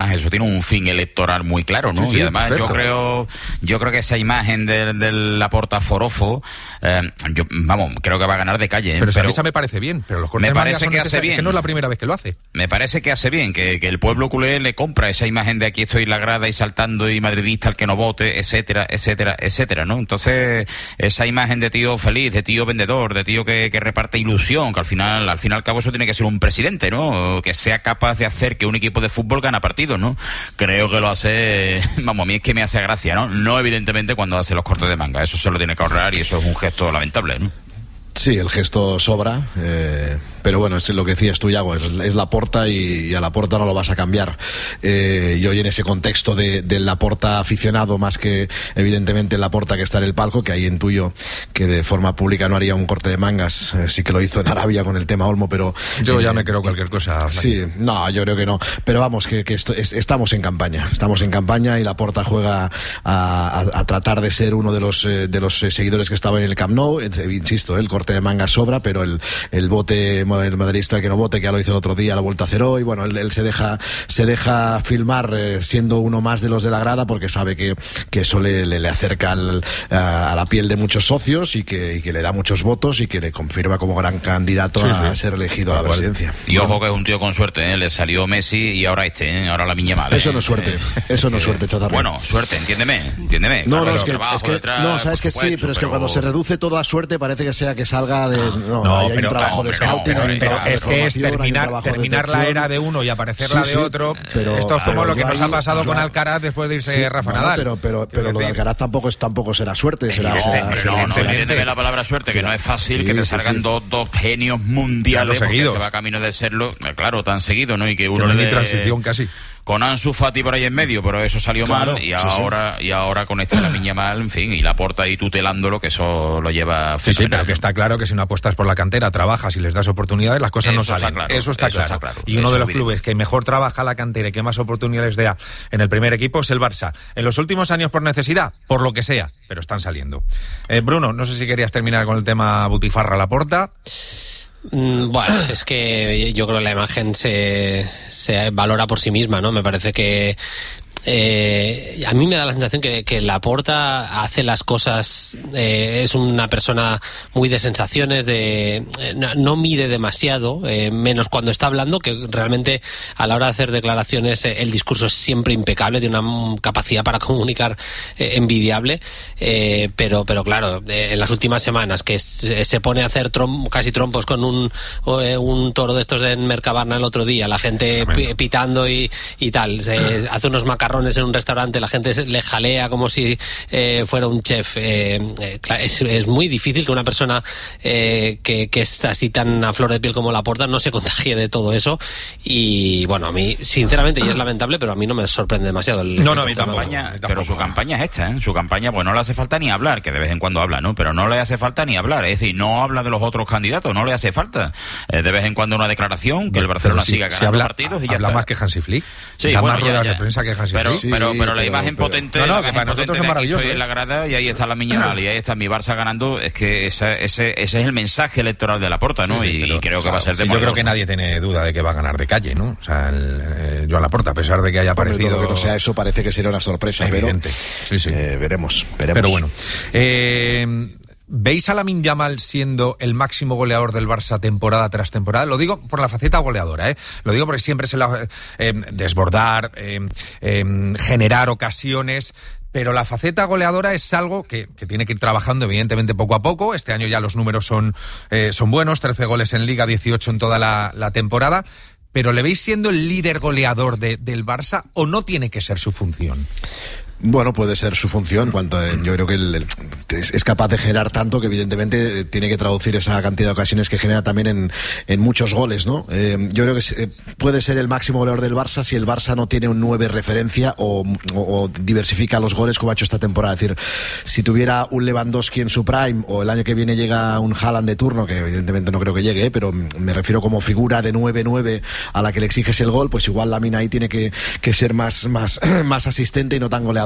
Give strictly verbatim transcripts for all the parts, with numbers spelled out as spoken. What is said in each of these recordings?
además eso tiene un fin electoral muy claro, ¿no? Sí, sí, y además perfecto. yo creo yo creo que esa imagen de, de Laporta forofo, eh, yo, vamos, creo que va a ganar de calle. Pero, pero a mí esa me parece bien, pero los cortes me parece son que hace bien. Que no es la primera vez que lo hace. Me parece que hace bien, que, que el pueblo culé le compra esa imagen de aquí estoy en la grada y saltando y madridista al que no vote, etcétera, etcétera, etcétera, ¿no? Entonces, esa imagen de tío feliz, de tío vendedor, de tío que, que reparte ilusión, que al final, al fin y al cabo eso tiene que ser un presidente, ¿no? Que sea capaz de hacer que un equipo de fútbol gane partidos, ¿no? Creo que lo hace, vamos, a mí es que me hace gracia, ¿no? No evidentemente cuando hace los cortes de manga, eso se lo tiene que ahorrar y eso es un gesto lamentable, ¿no? Sí, el gesto sobra, eh, pero bueno, es lo que decías tú, Iago, es, es Laporta y, y a Laporta no lo vas a cambiar. Eh, y hoy en ese contexto de, del Laporta aficionado, más que evidentemente el Laporta que está en el palco, que ahí intuyo que de forma pública no haría un corte de mangas, eh, sí que lo hizo en Arabia con el tema Olmo, pero... Yo eh, ya me creo cualquier cosa. Sí, no, yo creo que no, pero vamos, que, que esto, es, estamos en campaña, estamos en campaña y Laporta juega a, a, a tratar de ser uno de los, eh, de los seguidores que estaba en el Camp Nou, eh, insisto, el corte de manga sobra, pero el, el vote, el madridista que no vote, que ya lo hizo el otro día, lo ha vuelto a hacer hoy, bueno, él, él se deja se deja filmar eh, siendo uno más de los de la grada porque sabe que, que eso le, le, le acerca al, a, a la piel de muchos socios y que, y que le da muchos votos y que le confirma como gran candidato sí, a sí. ser elegido a la presidencia. Y ojo que es un tío con suerte, ¿eh? Le salió Messi y ahora este, ¿eh? Ahora la miña madre. Eso no es suerte, eh, eso no es suerte, chatarra. Bueno, suerte, entiéndeme, entiéndeme. No, claro, no, es que, trabajo, es que detrás, no, sabes que supuesto, sí, pero es que pero... cuando se reduce todo a suerte parece que sea que salga de... No, no hay pero, un trabajo no, de pero, scouting, pero, hay un pero trabajo es que es terminar, terminar la era de uno y aparecer sí, la de sí, otro. Pero, Esto es como lo que nos ha pasado con Alcaraz después de irse sí, Rafa Nadal. Pero, pero, pero lo de Alcaraz tampoco, es, tampoco será suerte, será... No, será, pero será, no, será, no, entiéndeme la palabra suerte, que no es fácil sí, que te salgan sí, sí. Dos, dos genios mundiales porque se va camino de serlo, claro, tan seguido, ¿no? Y que uno que no de transición casi. Con Ansu Fati por ahí en medio, pero eso salió claro, mal y sí, ahora sí. y ahora con esta la miña mal, en fin, y Laporta ahí tutelándolo, que eso lo lleva sí, sí, pero que está claro que si no apuestas por la cantera, trabajas y les das oportunidades, las cosas eso no salen. Está claro, eso está eso claro. Está claro. Y uno eso de los evidente. clubes que mejor trabaja la cantera y que más oportunidades da en el primer equipo es el Barça. En los últimos años por necesidad, por lo que sea, pero están saliendo. Eh, Bruno, no sé si querías terminar con el tema Butifarra Laporta. Bueno, es que yo creo que la imagen se, se valora por sí misma, ¿no? Me parece que Eh, a mí me da la sensación que, que Laporta hace las cosas, eh, es una persona muy de sensaciones, de eh, no, no mide demasiado, eh, menos cuando está hablando, que realmente a la hora de hacer declaraciones eh, el discurso es siempre impecable, tiene una capacidad para comunicar eh, envidiable, eh, pero pero claro, eh, en las últimas semanas que se, se pone a hacer trom, casi trompos con un, eh, un toro de estos en Mercabarna el otro día, la gente p- pitando y, y tal, se hace unos macarrones en un restaurante, la gente le jalea como si eh, fuera un chef. Eh, eh, es, es muy difícil que una persona eh, que, que es así tan a flor de piel como Laporta no se contagie de todo eso. Y bueno, a mí, sinceramente, y es lamentable, pero a mí no me sorprende demasiado. El, no, no, mi campaña, no, pero su campaña es esta, ¿eh? Su campaña, pues no le hace falta ni hablar, que de vez en cuando habla, ¿no? Pero no le hace falta ni hablar, es decir, no habla de los otros candidatos, no le hace falta. Eh, de vez en cuando una declaración, que el Barcelona si, siga ganando si habla, partidos y ya habla está. más que Hansi Flick. Sí, da bueno, más ruedas ya, ya. de prensa que Hansi Pero, Flick. sí, pero, pero la pero, imagen pero, potente, no, no, la que imagen para nosotros es maravilloso. Estoy ¿eh? en la grada y ahí está la miña y ahí está mi Barça ganando, es que esa, ese, ese es el mensaje electoral de Laporta, ¿no? Sí, sí, y pero, creo que claro, va a ser de sí, yo creo que nadie tiene duda de que va a ganar de calle, ¿no? O sea, el, eh, yo a Laporta, a pesar de que haya aparecido... Todo que no sea eso, parece que será una sorpresa, evidente. Pero, sí, sí. Eh, veremos, veremos. Pero bueno, eh... ¿veis a Lamine Yamal siendo el máximo goleador del Barça temporada tras temporada? Lo digo por la faceta goleadora, ¿eh? Lo digo porque siempre se la... Eh, desbordar, eh, eh, generar ocasiones... Pero la faceta goleadora es algo que, que tiene que ir trabajando, evidentemente, poco a poco. Este año ya los números son, eh, son buenos, trece goles en Liga, dieciocho en toda la, la temporada. ¿Pero le veis siendo el líder goleador de, del Barça o no tiene que ser su función? Bueno, puede ser su función. Cuanto eh, yo creo que el, el, es, es capaz de generar tanto que evidentemente eh, tiene que traducir esa cantidad de ocasiones que genera también en, en muchos goles, ¿no? Eh, yo creo que eh, puede ser el máximo goleador del Barça si el Barça no tiene un nueve referencia o, o, o diversifica los goles como ha hecho esta temporada. Es decir, si tuviera un Lewandowski en su prime o el año que viene llega un Haaland de turno, que evidentemente no creo que llegue, ¿eh? Pero me refiero como figura de nueve nueve a la que le exiges el gol, pues igual Lamine ahí tiene que, que ser más, más, más asistente y no tan goleador.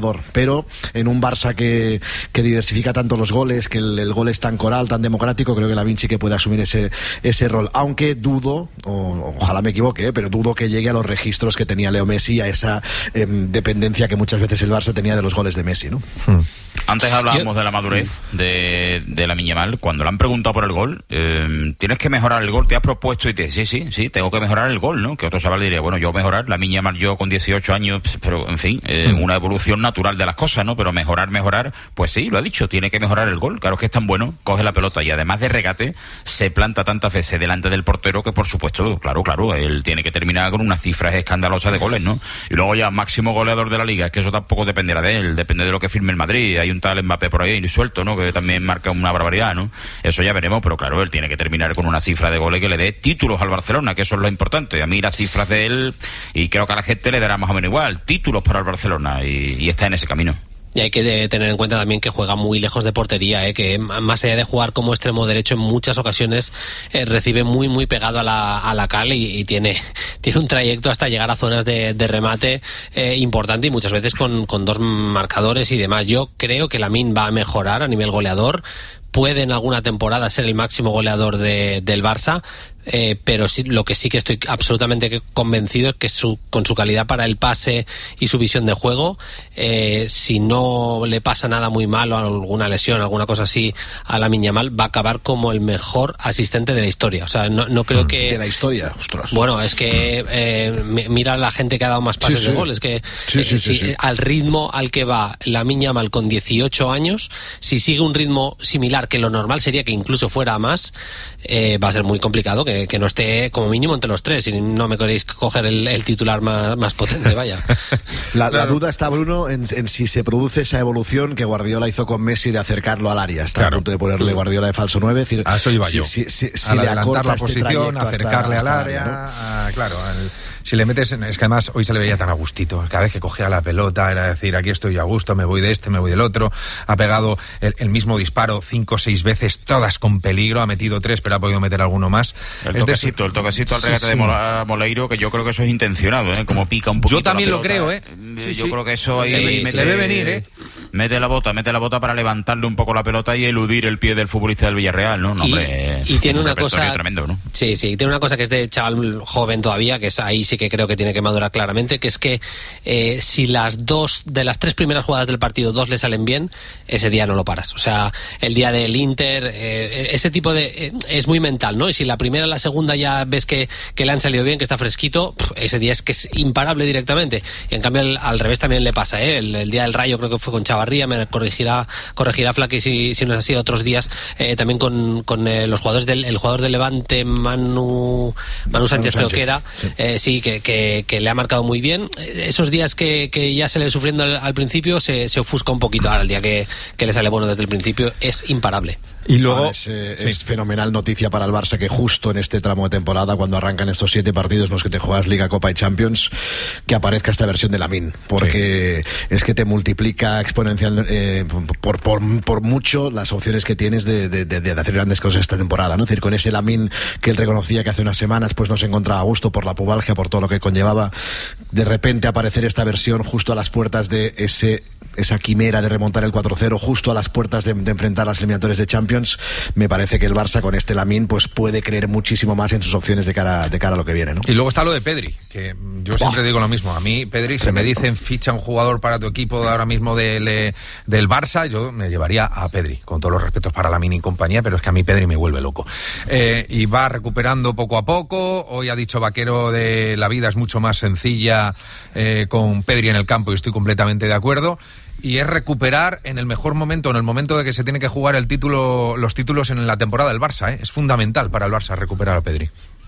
goleador, pero en un Barça que, que diversifica tanto los goles, que el, el gol es tan coral, tan democrático, creo que Lamine sí que puede asumir ese, ese rol, aunque dudo, o, ojalá me equivoque, ¿eh? pero dudo que llegue a los registros que tenía Leo Messi, a esa eh, dependencia que muchas veces el Barça tenía de los goles de Messi, ¿no? Hmm. Antes hablábamos Yo... de la madurez de, de Lamine Yamal. Cuando le han preguntado por el gol, eh, tienes que mejorar el gol, te has propuesto y te sí, sí, sí, tengo que mejorar el gol, ¿no? Que otro chaval diría, bueno, yo mejorar, Lamine Yamal yo con dieciocho años, pero en fin, eh, hmm. una evolución natural de las cosas, ¿no? Pero mejorar, mejorar, pues sí, lo ha dicho, tiene que mejorar el gol. Claro que es tan bueno, coge la pelota y además de regate, se planta tantas veces delante del portero que por supuesto, claro, claro, él tiene que terminar con unas cifras escandalosas de goles, ¿no? Y luego ya máximo goleador de la liga, es que eso tampoco dependerá de él, depende de lo que firme el Madrid. Hay un tal Mbappé por ahí suelto, ¿no? Que también marca una barbaridad, ¿no? Eso ya veremos, pero claro, él tiene que terminar con una cifra de goles que le dé títulos al Barcelona, que eso es lo importante. A mí las cifras de él, y creo que a la gente le dará más o menos igual, títulos para el Barcelona, y, y está en ese camino. Y hay que tener en cuenta también que juega muy lejos de portería, ¿eh? Que más allá de jugar como extremo derecho, en muchas ocasiones eh, recibe muy muy pegado a la, a la cal y, y tiene, tiene un trayecto hasta llegar a zonas de, de remate eh, importante, y muchas veces con, con dos marcadores y demás. Yo creo que Lamine va a mejorar a nivel goleador, puede en alguna temporada ser el máximo goleador de, del Barça, eh, pero sí, lo que sí que estoy absolutamente convencido es que su, con su calidad para el pase y su visión de juego, eh, si no le pasa nada muy malo, alguna lesión, alguna cosa así a Lamine Yamal, va a acabar como el mejor asistente de la historia. O sea, no, no creo que... De la historia, ostras. Bueno, es que eh, mira la gente que ha dado más pases sí, sí. de gol, es que sí, eh, sí, si, sí, sí. al ritmo al que va Lamine Yamal con dieciocho años, si sigue un ritmo similar, que lo normal sería que incluso fuera más, eh, va a ser muy complicado que, que no esté como mínimo entre los tres, y no me queréis coger el, el titular más, más potente, vaya. la, la duda está, Bruno, en, en si se produce esa evolución que Guardiola hizo con Messi de acercarlo al área. Está claro. a punto de ponerle Guardiola de falso nueve. Es decir, a eso iba si, yo. Si, si, si a le adelantar la este posición, acercarle hasta, al área, hasta área, ¿no? a, claro, al, si le metes, en, es que además hoy se le veía tan a gustito, cada vez que cogía la pelota era decir, aquí estoy a gusto, me voy de este, me voy del otro, ha pegado el, el mismo disparo cinco o seis veces, todas con peligro, ha metido tres, pero ha podido meter alguno más. El toquecito, el toquecito al regate sí, sí. de Moleiro, que yo creo que eso es intencionado, ¿eh? Como pica un poquito. Yo también la lo creo, ¿eh? Sí, yo sí. creo que eso ahí se, mete, se debe venir, ¿eh? Mete la bota, mete la bota para levantarle un poco la pelota y eludir el pie del futbolista del Villarreal, ¿no? no y, hombre, y tiene un una cosa tremendo, ¿no? Sí, sí, tiene una cosa que es de chaval joven todavía, que es ahí sí que creo que tiene que madurar claramente, que es que eh, si las dos de las tres primeras jugadas del partido, dos le salen bien, ese día no lo paras. O sea, el día del Inter, eh, ese tipo de eh, es muy mental, ¿no? Y si la primera y la segunda ya ves que, que le han salido bien, que está fresquito, pff, ese día es que es imparable directamente. Y en cambio al, al revés también le pasa, ¿eh? El, el día del Rayo creo que fue con Chavarría, me corregirá corregirá Flaque si, si no es así, otros días eh, también con, con eh, los jugadores del el jugador de Levante, Manu Manu Sánchez, Manu Sánchez creo que era, sí, eh, sí que, que, que le ha marcado muy bien. Esos días que, que ya se le ve sufriendo al, al principio se, se ofusca un poquito. Ahora el día que, que le sale bueno desde el principio es imparable. Y luego es, eh, sí. es fenomenal noticia para el Barça que justo en este tramo de temporada, cuando arrancan estos siete partidos en los que te juegas Liga, Copa y Champions, que aparezca esta versión de Lamine, porque sí. es que te multiplica exponencial eh, por, por, por mucho las opciones que tienes de, de, de, de hacer grandes cosas esta temporada, ¿no? Es decir, con ese Lamine que él reconocía que hace unas semanas pues no se encontraba a gusto por la pubalgia, por todo lo que conllevaba, de repente aparecer esta versión justo a las puertas de ese esa quimera de remontar el cuatro cero, justo a las puertas de, de enfrentar las eliminatorias de Champions. Me parece que el Barça con este Lamine pues puede creer muchísimo más en sus opciones de cara, de cara a lo que viene, ¿no? Y luego está lo de Pedri, que yo siempre Buah. digo lo mismo. A mí, Pedri, si me dicen ficha un jugador para tu equipo de ahora mismo del, del Barça, yo me llevaría a Pedri, con todos los respetos para Lamine y compañía, pero es que a mí Pedri me vuelve loco. Eh, y va recuperando poco a poco. Hoy ha dicho Vaquero de la vida es mucho más sencilla eh, con Pedri en el campo, y estoy completamente de acuerdo. Y es recuperar en el mejor momento, en el momento de que se tiene que jugar el título, los títulos en la temporada del Barça, ¿eh? Es fundamental para el Barça recuperar a Pedri.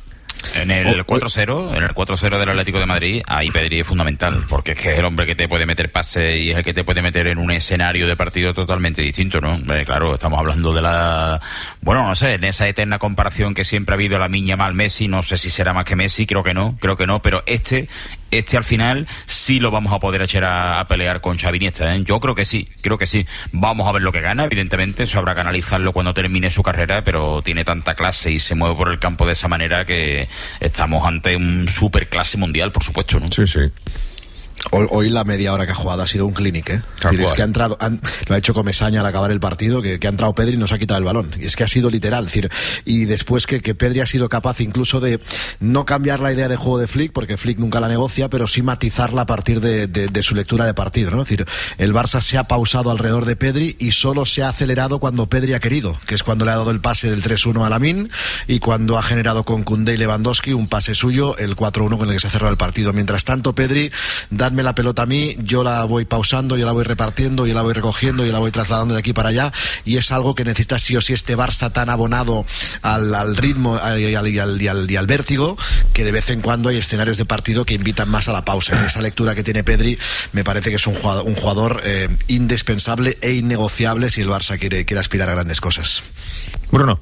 En el cuatro cero, en el cuatro cero del Atlético de Madrid, ahí Pedri es fundamental, porque es que es el hombre que te puede meter pase y es el que te puede meter en un escenario de partido totalmente distinto, ¿no? Eh, claro, estamos hablando de la... Bueno, no sé, en esa eterna comparación que siempre ha habido, Lamine Yamal Messi, no sé si será más que Messi, creo que no, creo que no, pero este... Este al final sí lo vamos a poder echar a, a pelear con Xavi Iniesta, ¿eh? Yo creo que sí, creo que sí. Vamos a ver lo que gana, evidentemente, eso habrá que analizarlo cuando termine su carrera, pero tiene tanta clase y se mueve por el campo de esa manera que estamos ante un super clase mundial, por supuesto, ¿no? Sí, sí. Hoy, hoy la media hora que ha jugado ha sido un clinic, ¿eh? Es, decir, es que ha entrado, han, lo ha hecho Comesaña al acabar el partido, que, que ha entrado Pedri y nos ha quitado el balón. Y es que ha sido literal, es decir, y después que, que Pedri ha sido capaz incluso de no cambiar la idea de juego de Flick, porque Flick nunca la negocia, pero sí matizarla a partir de, de, de su lectura de partido, ¿no? Es decir, el Barça se ha pausado alrededor de Pedri y solo se ha acelerado cuando Pedri ha querido, que es cuando le ha dado el pase del tres uno a Lamine y cuando ha generado con Koundé y Lewandowski un pase suyo, el cuatro uno con el que se ha cerrado el partido. Mientras tanto, Pedri, dadme la pelota a mí, yo la voy pausando, yo la voy repartiendo, yo la voy recogiendo, yo la voy trasladando de aquí para allá, y es algo que necesita sí o sí este Barça tan abonado al, al ritmo y al, y, al, y, al, y al vértigo, que de vez en cuando hay escenarios de partido que invitan más a la pausa. En esa lectura que tiene Pedri me parece que es un jugador, un jugador eh, indispensable e innegociable si el Barça quiere, quiere aspirar a grandes cosas. Bruno.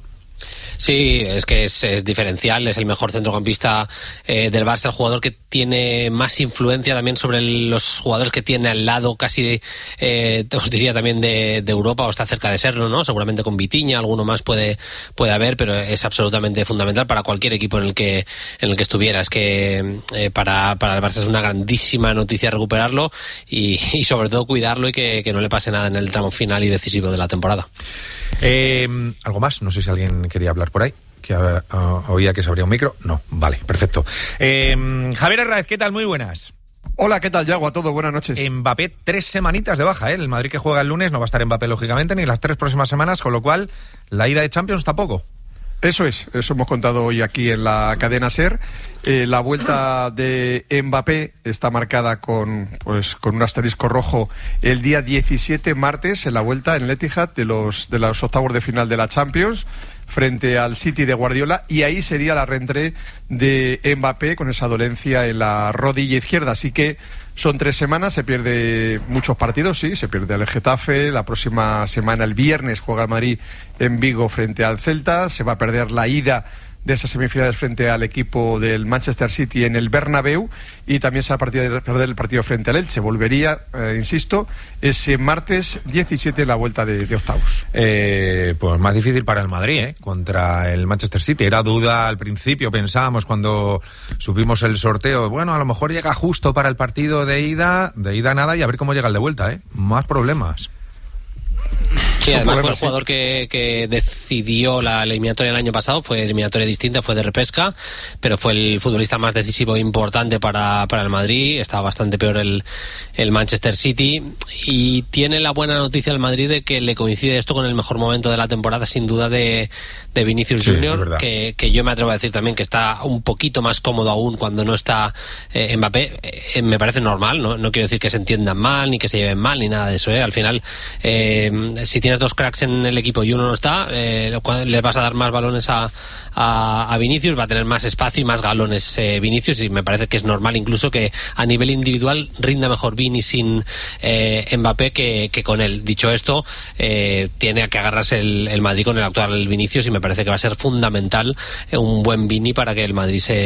Sí, es que es, es diferencial, es el mejor centrocampista eh, del Barça, el jugador que tiene más influencia también sobre el, los jugadores que tiene al lado, casi, eh, os diría también de, de Europa, o está cerca de serlo, ¿no? Seguramente con Vitinha, alguno más puede, puede haber, pero es absolutamente fundamental para cualquier equipo en el que, en el que estuviera. Es que eh, para, para el Barça es una grandísima noticia recuperarlo y, y sobre todo cuidarlo y que, que no le pase nada en el tramo final y decisivo de la temporada. Eh, ¿Algo más? No sé si alguien quería hablar por ahí, que uh, oía que se abría un micro. No, vale, perfecto. Eh, Javier Herráez, ¿qué tal? Muy buenas. Hola, ¿qué tal, Yago? A todos, buenas noches. Mbappé, tres semanitas de baja, ¿eh? El Madrid que juega el lunes no va a estar Mbappé, lógicamente, ni las tres próximas semanas, con lo cual la ida de Champions tampoco. Eso es, eso hemos contado hoy aquí en la cadena SER. Eh, la vuelta de Mbappé está marcada con, pues, con un asterisco rojo el día diecisiete, martes, en la vuelta en el Etihad de los, de los octavos de final de la Champions, frente al City de Guardiola, y ahí sería la reentré de Mbappé con esa dolencia en la rodilla izquierda. Así que son tres semanas, se pierde muchos partidos, sí, se pierde el Getafe, la próxima semana, el viernes, juega el Madrid en Vigo frente al Celta, se va a perder la ida de esas semifinales frente al equipo del Manchester City en el Bernabéu, y también se va a perder el partido frente al Elche. Volvería, eh, insisto, ese martes diecisiete la vuelta de, de octavos. Eh, pues más difícil para el Madrid, ¿eh? Contra el Manchester City. Era duda al principio, pensábamos cuando supimos el sorteo, bueno, a lo mejor llega justo para el partido de ida, de ida nada, y a ver cómo llega el de vuelta, ¿eh? Más problemas. Sí, además fue el jugador que, que decidió la eliminatoria el año pasado, fue eliminatoria distinta, fue de repesca, pero fue el futbolista más decisivo e importante para, para el Madrid. Estaba bastante peor el, el Manchester City, y tiene la buena noticia el Madrid de que le coincide esto con el mejor momento de la temporada, sin duda, de, de Vinicius sí, Junior, que, que yo me atrevo a decir también que está un poquito más cómodo aún cuando no está eh, Mbappé. Eh, me parece normal, ¿no? No quiero decir que se entiendan mal, ni que se lleven mal, ni nada de eso, ¿eh? Al final, eh, si tienes dos cracks en el equipo y uno no está, eh, les vas a dar más balones a, a, a Vinicius, va a tener más espacio y más galones eh, Vinicius, y me parece que es normal incluso que a nivel individual rinda mejor Vini sin eh, Mbappé que, que con él. Dicho esto, eh, tiene que agarrarse el, el Madrid con el actual Vinicius, y me parece que va a ser fundamental eh, un buen Vini para que el Madrid se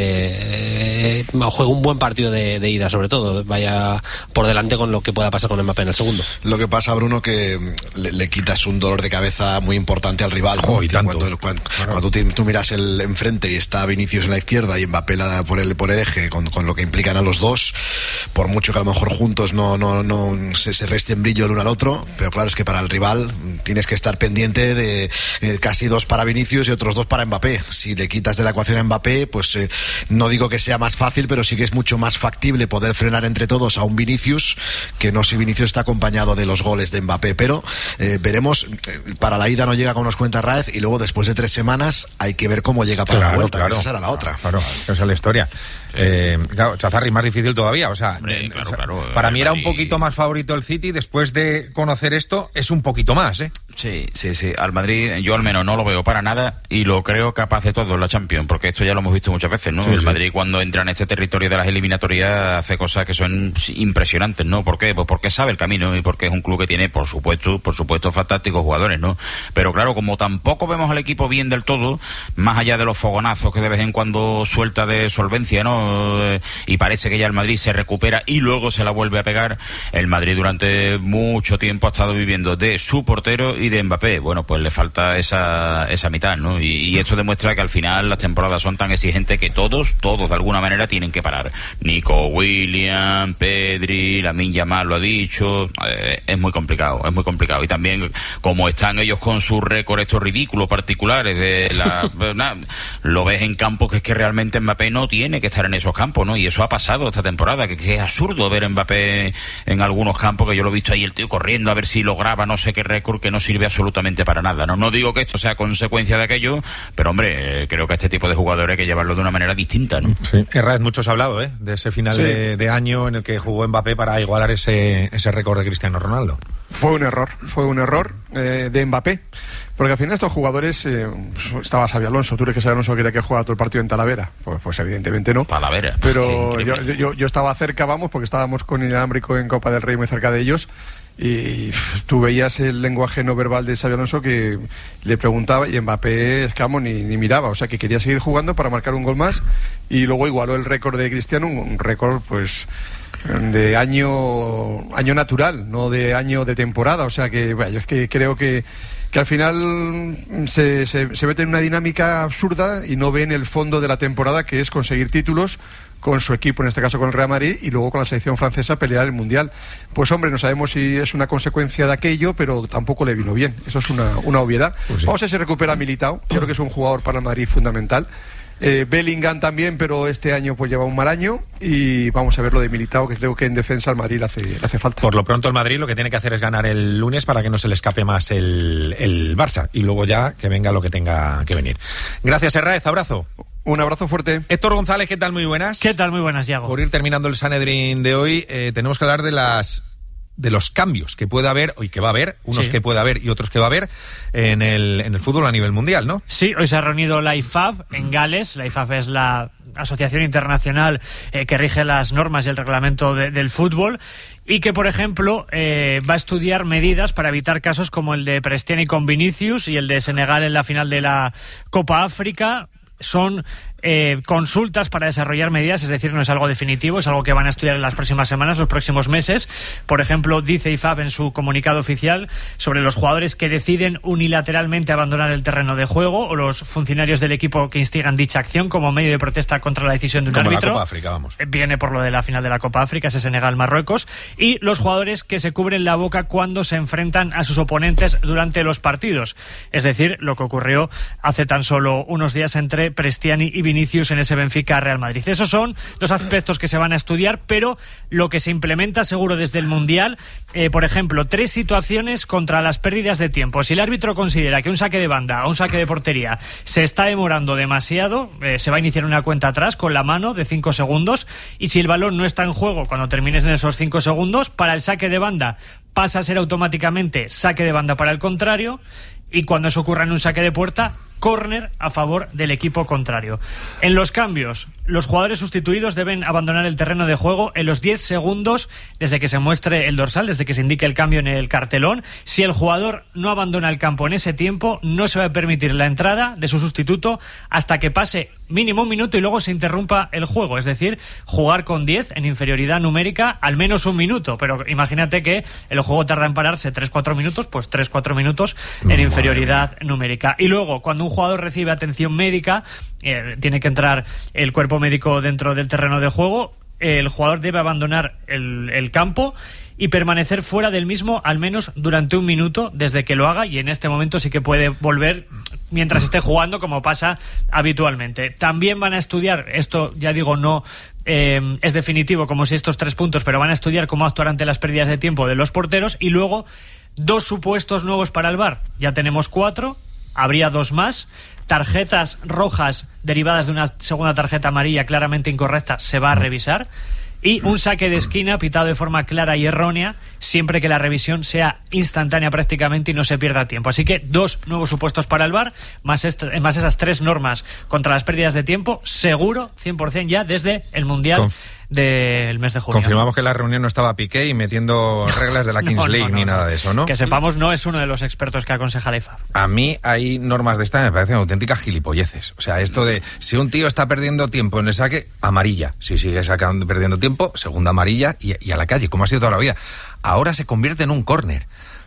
eh, juegue un buen partido de, de ida, sobre todo vaya por delante con lo que pueda pasar con Mbappé en el segundo. Lo que pasa, Bruno, que le, le quitas un dolor de cabeza muy importante al rival. Oh, y tanto. Cuando, cuando, claro. cuando tú, tú miras el enfrente y está Vinicius en la izquierda y Mbappé la, por, el, por el eje, con, con lo que implican a los dos, por mucho que a lo mejor juntos no, no, no se, se resten brillo el uno al otro, pero claro, es que para el rival tienes que estar pendiente de eh, casi dos para Vinicius y otros dos para Mbappé. Si le quitas de la ecuación a Mbappé, pues eh, no digo que sea más fácil, pero sí que es mucho más factible poder frenar entre todos a un Vinicius que no si Vinicius está acompañado de los goles de Mbappé. Pero eh, veremos, eh, para la ida no llega como nos cuenta Raez, y luego después de tres semanas hay que ver cómo llega para claro, la vuelta, claro, que esa será la otra. Claro, esa es la historia. Eh, claro, Chazarri, más difícil todavía, o sea, Hombre, claro, o sea claro, para mí era Madrid... un poquito más favorito el City, después de conocer esto es un poquito más, ¿eh? Sí, sí, sí, al Madrid yo al menos no lo veo para nada, y lo creo capaz de todo en la Champions, porque esto ya lo hemos visto muchas veces, ¿no? Sí, el sí. Madrid, cuando entra en este territorio de las eliminatorias, hace cosas que son impresionantes, ¿no? ¿Por qué? Pues porque sabe el camino, y porque es un club que tiene, por supuesto, por supuesto, fantásticos jugadores, ¿no? Pero claro, como tampoco vemos al equipo bien del todo, más allá de los fogonazos que de vez en cuando suelta de solvencia, ¿no? Y parece que ya el Madrid se recupera y luego se la vuelve a pegar. El Madrid durante mucho tiempo ha estado viviendo de su portero y de Mbappé. Bueno, pues le falta esa esa mitad, ¿no? Y, y esto demuestra que al final las temporadas son tan exigentes que todos, todos de alguna manera tienen que parar. Nico Williams, Pedri, Lamine Yamal lo ha dicho, eh, es muy complicado, es muy complicado. Y también, como están ellos con sus récords estos ridículos particulares de la, na, lo ves en campos que es que realmente Mbappé no tiene que estar en esos campos, ¿no? Y eso ha pasado esta temporada, que, que es absurdo ver a Mbappé en algunos campos, que yo lo he visto ahí el tío corriendo a ver si lograba no sé qué récord que no sirve absolutamente para nada, ¿no? No digo que esto sea consecuencia de aquello, pero hombre, eh, creo que a este tipo de jugadores hay que llevarlo de una manera distinta, ¿no? Sí. Herrad, muchos ha hablado, ¿eh? De ese final sí. de, de año en el que jugó Mbappé para igualar ese, ese récord de Cristiano Ronaldo. Fue un error, fue un error eh, de Mbappé, porque al final estos jugadores, eh, estaba Xabi Alonso, tú crees que Xabi Alonso quería que jugara todo el partido en Talavera, pues, pues evidentemente no. Talavera. Pero sí, yo, yo, yo estaba cerca, vamos, porque estábamos con Inalámbrico en Copa del Rey muy cerca de ellos, y tú veías el lenguaje no verbal de Xabi Alonso que le preguntaba y Mbappé es que vamos, ni, ni miraba, o sea que quería seguir jugando para marcar un gol más, y luego igualó el récord de Cristiano, un récord pues de año año natural, no de año de temporada, o sea que bueno, yo es que creo que que al final se, se, se mete en una dinámica absurda y no ve en el fondo de la temporada, que es conseguir títulos con su equipo, en este caso con el Real Madrid, y luego con la selección francesa pelear el Mundial. Pues hombre, no sabemos si es una consecuencia de aquello, pero tampoco le vino bien, eso es una, una obviedad. Pues sí. Vamos a ver si recupera Militao, creo que es un jugador para el Madrid fundamental. Eh, Bellingham también, pero este año pues lleva un mal año, y vamos a ver lo de Militao, que creo que en defensa al Madrid le hace, le hace falta. Por lo pronto el Madrid lo que tiene que hacer es ganar el lunes para que no se le escape más el, el Barça, y luego ya que venga lo que tenga que venir. Gracias, Herráez, abrazo. Un abrazo fuerte. Héctor González, ¿qué tal? Muy buenas. ¿Qué tal? Muy buenas, Yago. Por ir terminando el Sanedrín de hoy, eh, tenemos que hablar de las de los cambios que puede haber, y que va a haber, unos sí. que puede haber y otros que va a haber en el, en el fútbol a nivel mundial, ¿no? Sí, hoy se ha reunido la I F A B en Gales. La I F A B es la asociación internacional eh, que rige las normas y el reglamento de, del fútbol, y que, por ejemplo, eh, va a estudiar medidas para evitar casos como el de Prestiani con Vinicius y el de Senegal en la final de la Copa África. Son eh, consultas para desarrollar medidas, es decir, no es algo definitivo, es algo que van a estudiar en las próximas semanas, los próximos meses. Por ejemplo, dice I F A B en su comunicado oficial sobre los jugadores que deciden unilateralmente abandonar el terreno de juego, o los funcionarios del equipo que instigan dicha acción como medio de protesta contra la decisión de un como árbitro. La Copa África, vamos. Viene por lo de la final de la Copa África, ese Senegal-Marruecos. Y los jugadores que se cubren la boca cuando se enfrentan a sus oponentes durante los partidos, es decir, lo que ocurrió hace tan solo unos días entre Prestiani y Vinicius en ese Benfica-Real Madrid. Esos son dos aspectos que se van a estudiar, pero lo que se implementa seguro desde el Mundial, eh, por ejemplo, tres situaciones contra las pérdidas de tiempo. Si el árbitro considera que un saque de banda o un saque de portería se está demorando demasiado, eh, se va a iniciar una cuenta atrás con la mano de cinco segundos, y si el balón no está en juego cuando termines en esos cinco segundos, para el saque de banda pasa a ser automáticamente saque de banda para el contrario, y cuando eso ocurra en un saque de puerta, córner a favor del equipo contrario. En los cambios, los jugadores sustituidos deben abandonar el terreno de juego en los diez segundos desde que se muestre el dorsal, desde que se indique el cambio en el cartelón. Si el jugador no abandona el campo en ese tiempo, no se va a permitir la entrada de su sustituto hasta que pase mínimo un minuto y luego se interrumpa el juego. Es decir, jugar con diez en inferioridad numérica al menos un minuto. Pero imagínate que el juego tarda en pararse tres cuatro minutos, pues tres cuatro minutos en inferioridad numérica. Y luego, cuando un jugador recibe atención médica, eh, tiene que entrar el cuerpo médico dentro del terreno de juego, el jugador debe abandonar el, el campo y permanecer fuera del mismo al menos durante un minuto desde que lo haga, y en este momento sí que puede volver mientras esté jugando, como pasa habitualmente. También van a estudiar, esto ya digo, no eh, es definitivo como si estos tres puntos, pero van a estudiar cómo actuar ante las pérdidas de tiempo de los porteros, y luego dos supuestos nuevos para el V A R. Ya tenemos cuatro, habría dos más. Tarjetas rojas derivadas de una segunda tarjeta amarilla claramente incorrecta se va a revisar, y un saque de esquina pitado de forma clara y errónea siempre que la revisión sea instantánea prácticamente y no se pierda tiempo. Así que dos nuevos supuestos para el V A R, más, est- más esas tres normas contra las pérdidas de tiempo, seguro cien por ciento ya desde el Mundial Conf- del mes de junio. Confirmamos que en la reunión no estaba Piqué y metiendo reglas de la Kings no, League no, no, ni no. nada de eso, ¿no? Que sepamos, no es uno de los expertos que aconseja la I F A B. A mí hay normas de estas que me parecen auténticas gilipolleces. O sea, esto de si un tío está perdiendo tiempo en el saque, amarilla. Si sigue sacando, perdiendo tiempo, segunda amarilla y, y a la calle, como ha sido toda la vida. Ahora se convierte en un córner.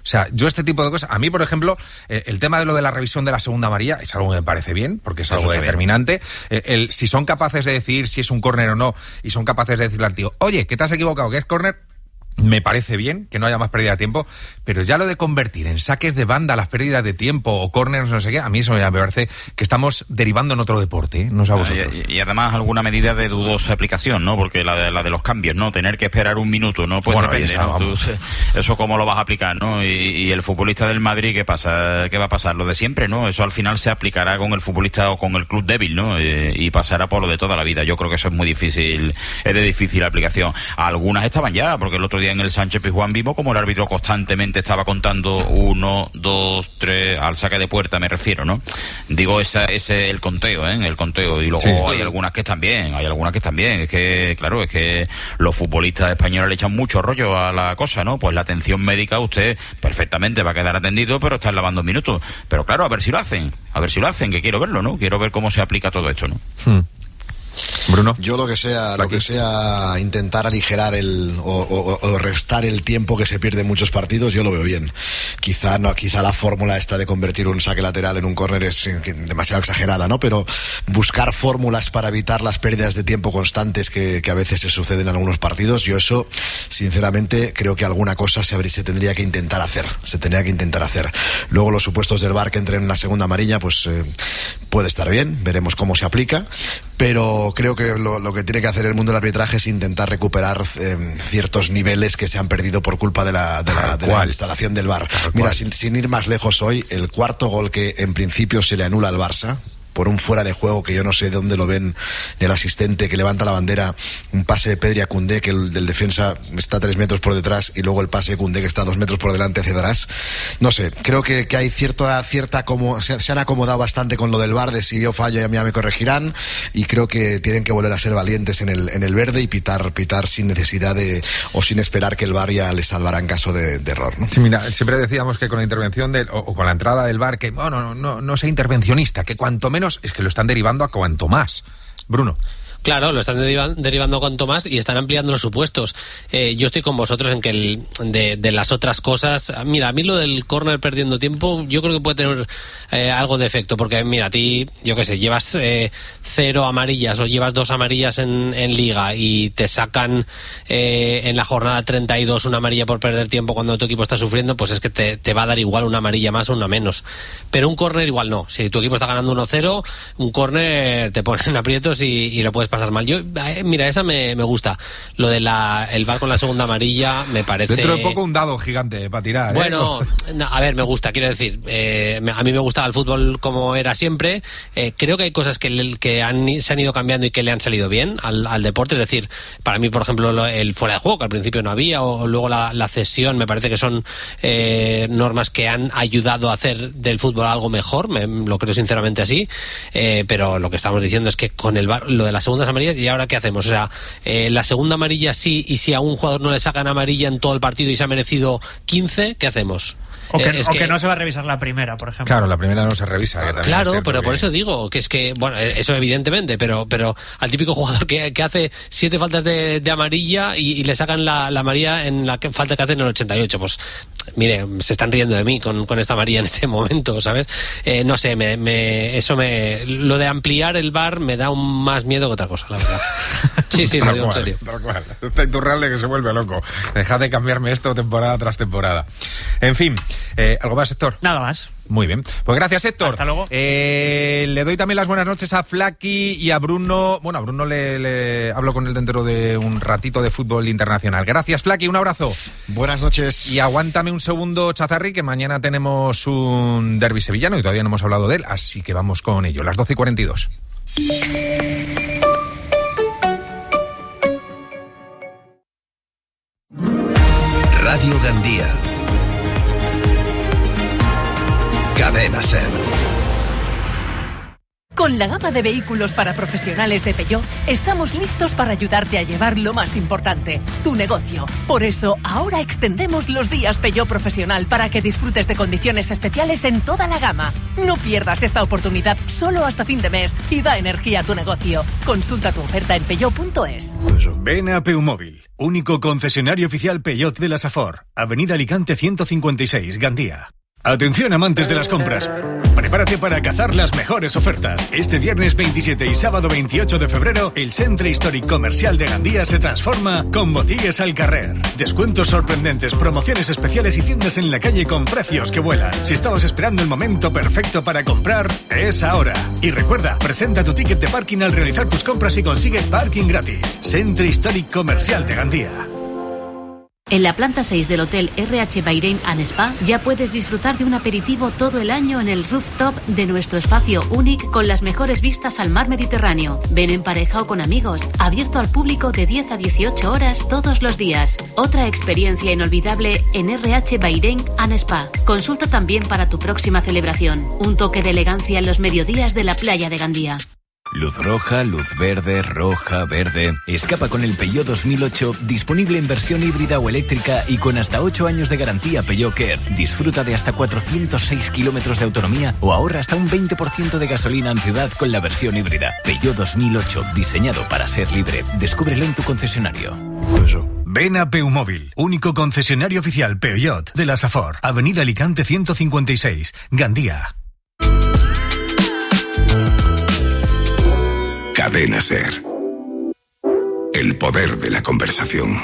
O sea, yo este tipo de cosas, a mí, por ejemplo, eh, el tema de lo de la revisión de la segunda amarilla es algo que me parece bien, porque es algo determinante. Eh, el, si son capaces de decidir si es un córner o no, y son capaces de decirle al tío, oye, que te has equivocado, que es córner, me parece bien que no haya más pérdida de tiempo, pero ya lo de convertir en saques de banda las pérdidas de tiempo o córneres, no sé qué, a mí eso me parece que estamos derivando en otro deporte, ¿eh? No sé a vosotros. Y, y además alguna medida de dudosa aplicación, ¿no? Porque la de, la de los cambios, ¿no? Tener que esperar un minuto, ¿no? Pues bueno, depende, esa, ¿no? Tú, eso cómo lo vas a aplicar, ¿no? Y, y el futbolista del Madrid, ¿qué pasa? ¿Qué va a pasar? Lo de siempre, ¿no? Eso al final se aplicará con el futbolista o con el club débil, ¿no? Y, y pasará por lo de toda la vida. Yo creo que eso es muy difícil, es de difícil aplicación. Algunas estaban ya, porque el otro día en el Sánchez Pizjuán vimos como el árbitro constantemente estaba contando uno, dos, tres, al saque de puerta me refiero, ¿no? Digo, esa, ese el conteo, ¿eh? El conteo. Y luego sí, hay algunas que están bien, hay algunas que están bien. Es que, claro, es que los futbolistas españoles le echan mucho rollo a la cosa, ¿no? Pues la atención médica, usted perfectamente va a quedar atendido, pero está lavando minutos. Pero claro, a ver si lo hacen, a ver si lo hacen, que quiero verlo, ¿no? Quiero ver cómo se aplica todo esto, ¿no? Hmm. Bruno. Yo lo que sea, lo que sea intentar aligerar el o, o, o restar el tiempo que se pierde en muchos partidos, yo lo veo bien. Quizá no, quizá la fórmula esta de convertir un saque lateral en un córner es demasiado exagerada, ¿no? Pero buscar fórmulas para evitar las pérdidas de tiempo constantes que, que a veces se suceden en algunos partidos, yo eso, sinceramente, creo que alguna cosa se, se tendría que intentar hacer, se tendría que intentar hacer. Luego los supuestos del V A R que entren en la segunda amarilla, pues eh, puede estar bien, veremos cómo se aplica, pero creo que lo, lo que tiene que hacer el mundo del arbitraje es intentar recuperar eh, ciertos niveles que se han perdido por culpa de la, de la, de la instalación del V A R. Mira, sin, sin ir más lejos hoy, el cuarto gol que en principio se le anula al Barça, por un fuera de juego que yo no sé de dónde lo ven, del asistente que levanta la bandera, un pase de Pedri a Koundé que el del defensa está tres metros por detrás y luego el pase de Koundé que está dos metros por delante hacia atrás. No sé, creo que, que hay cierta, cierta como se, se han acomodado bastante con lo del V A R, de si yo fallo ya me corregirán, y creo que tienen que volver a ser valientes en el, en el verde y pitar, pitar sin necesidad de, o sin esperar que el V A R ya les salvará en caso de, de error, ¿no? Sí, mira, siempre decíamos que con la intervención del, o, o con la entrada del V A R, que bueno, no, no, no sea intervencionista, que cuanto menos es que lo están derivando a cuanto más. Bruno. Claro, lo están derivan, derivando cuanto más y están ampliando los supuestos. Eh, yo estoy con vosotros en que el, de, de las otras cosas... Mira, a mí lo del córner perdiendo tiempo, yo creo que puede tener eh, algo de efecto, porque mira, a ti, yo qué sé, llevas eh, cero amarillas o llevas dos amarillas en, en Liga y te sacan eh, en la jornada treinta y dos una amarilla por perder tiempo cuando tu equipo está sufriendo, pues es que te, te va a dar igual una amarilla más o una menos. Pero un córner igual no. Si tu equipo está ganando uno cero, un córner te pone en aprietos y, y lo puedes pasar mal. Yo, eh, mira, esa me, me gusta. Lo de la el V A R con la segunda amarilla me parece... Dentro de poco un dado gigante para tirar. Bueno, ¿eh? no, a ver, me gusta, quiero decir, eh, a mí me gustaba el fútbol como era siempre. Eh, creo que hay cosas que, le, que han, se han ido cambiando y que le han salido bien al, al deporte. Es decir, para mí, por ejemplo, el fuera de juego, que al principio no había, o, o luego la, la cesión, me parece que son eh, normas que han ayudado a hacer del fútbol algo mejor, me, lo creo sinceramente así. Eh, pero lo que estamos diciendo es que con el V A R, lo de las segundas amarillas, ¿y ahora qué hacemos? O sea, eh, la segunda amarilla sí, y si a un jugador no le sacan amarilla en todo el partido y se ha merecido quince, ¿qué hacemos? O que, eh, es o que, que no se va a revisar la primera, por ejemplo. Claro, la primera no se revisa. Claro, claro pero por eso digo que es que, bueno, eso evidentemente, pero pero al típico jugador que, que hace siete faltas de, de amarilla y, y le sacan la, la amarilla en la que, falta que hace en el ochenta y ocho, pues mire, se están riendo de mí con, con esta amarilla en este momento, ¿sabes? Eh, no sé, me, me, eso me... Lo de ampliar el V A R me da un más miedo que otra cosa, la verdad. Sí, sí, lo digo en serio. Tal cual. Está Iturralde que se vuelve loco. Dejad de cambiarme esto temporada tras temporada. En fin, eh, ¿algo más, Héctor? Nada más. Muy bien. Pues gracias, Héctor. Hasta luego. Eh, le doy también las buenas noches a Flaky y a Bruno. Bueno, a Bruno le, le hablo con él dentro de un ratito de fútbol internacional. Gracias, Flaky. Un abrazo. Buenas noches. Y aguántame un segundo, Chazarri, que mañana tenemos un derbi sevillano y todavía no hemos hablado de él, así que vamos con ello. Las doce y cuarenta y dos. Radio Gandía. Cadena Ser. Con la gama de vehículos para profesionales de Peugeot, estamos listos para ayudarte a llevar lo más importante, tu negocio. Por eso, ahora extendemos los días Peugeot Profesional para que disfrutes de condiciones especiales en toda la gama. No pierdas esta oportunidad solo hasta fin de mes y da energía a tu negocio. Consulta tu oferta en peugeot punto es. Ven a Peumóvil. único concesionario oficial Peugeot de la Safor, Avenida Alicante ciento cincuenta y seis, Gandía. Atención amantes de las compras, prepárate para cazar las mejores ofertas. Este viernes veintisiete y sábado veintiocho de febrero, el Centre Històric Comercial de Gandía se transforma con Botigues al Carrer. Descuentos sorprendentes, promociones especiales y tiendas en la calle con precios que vuelan. Si estabas esperando el momento perfecto para comprar, es ahora. Y recuerda, presenta tu ticket de parking al realizar tus compras y consigue parking gratis. Centre Històric Comercial de Gandía. En la planta seis del Hotel R H Bahrein and Spa ya puedes disfrutar de un aperitivo todo el año en el rooftop de nuestro espacio único con las mejores vistas al mar Mediterráneo. Ven en pareja o con amigos, abierto al público de diez a dieciocho horas todos los días. Otra experiencia inolvidable en R H Bahrein and Spa. Consulta también para tu próxima celebración. Un toque de elegancia en los mediodías de la playa de Gandía. Luz roja, luz verde, roja, verde. Escapa con el Peugeot dos mil ocho, disponible en versión híbrida o eléctrica y con hasta ocho años de garantía Peugeot Care. Disfruta de hasta cuatrocientos seis kilómetros de autonomía o ahorra hasta un veinte por ciento de gasolina en ciudad con la versión híbrida. Peugeot dos mil ocho, diseñado para ser libre. Descúbrelo en tu concesionario. Eso. Ven a Peumóvil, único concesionario oficial Peugeot de la Safor, Avenida Alicante ciento cincuenta y seis, Gandía. Cadena SER. El poder de la conversación.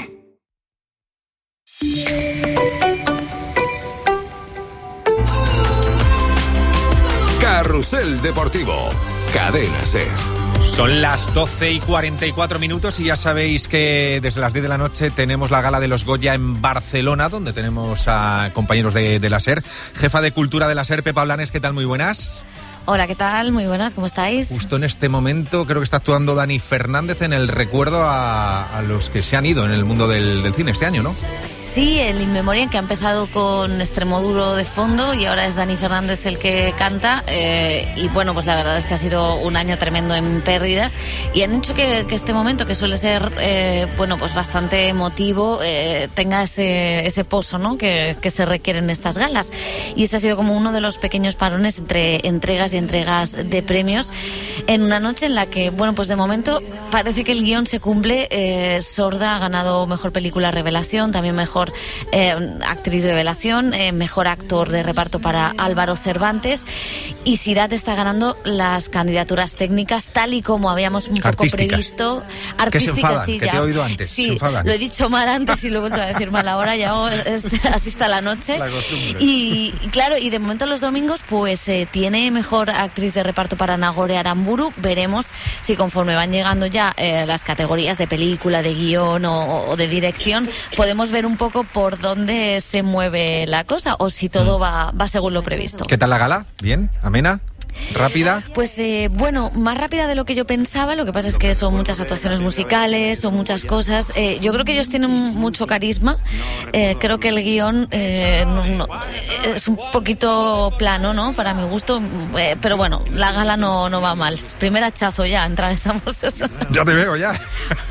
Carrusel Deportivo. Cadena SER. Son las doce y cuarenta y cuatro minutos y ya sabéis que desde las diez de la noche tenemos la gala de los Goya en Barcelona, donde tenemos a compañeros de, de la SER. Jefa de Cultura de la SER, Pepa Blanes, ¿qué tal? Muy buenas. Hola, ¿qué tal? Muy buenas, ¿cómo estáis? Justo en este momento creo que está actuando Dani Fernández en el recuerdo a, a los que se han ido en el mundo del, del cine este año, ¿no? Sí, el In Memoriam, que ha empezado con Extremoduro de fondo y ahora es Dani Fernández el que canta. Eh, y bueno, pues la verdad es que ha sido un año tremendo en pérdidas y han hecho que, que este momento, que suele ser eh, bueno, pues bastante emotivo, eh, tenga ese, ese pozo, ¿no? Que, que se requiere en estas galas. Y este ha sido como uno de los pequeños parones entre entregas y entregas de premios en una noche en la que, bueno, pues de momento parece que el guión se cumple. eh, Sorda ha ganado mejor película revelación, también mejor eh, actriz revelación, eh, mejor actor de reparto para Álvaro Cervantes, y Sirat está ganando las candidaturas técnicas tal y como habíamos un poco Artísticas. previsto. Artísticas, que se enfadan, sí, que ya. te he oído antes. Sí, lo he dicho mal antes y lo he vuelto a decir mal ahora, ya oh, es, así está la noche. La y, y claro, y de momento los domingos pues eh, tiene mejor actriz de reparto para Nagore Aramburu. Veremos si conforme van llegando ya eh, las categorías de película, de guión o, o de dirección, podemos ver un poco por dónde se mueve la cosa o si todo va, va según lo previsto. ¿Qué tal la gala? ¿Bien? ¿Amena? ¿Rápida? Pues eh, bueno, más rápida de lo que yo pensaba. Lo que pasa es que son muchas actuaciones musicales, son muchas cosas. Eh, yo creo que ellos tienen mucho carisma. Eh, creo que el guión eh, no, no, es un poquito plano, ¿no? Para mi gusto. Eh, pero bueno, la gala no, no va mal. Primer hachazo ya, entra, estamos eso. Ya te veo, ya.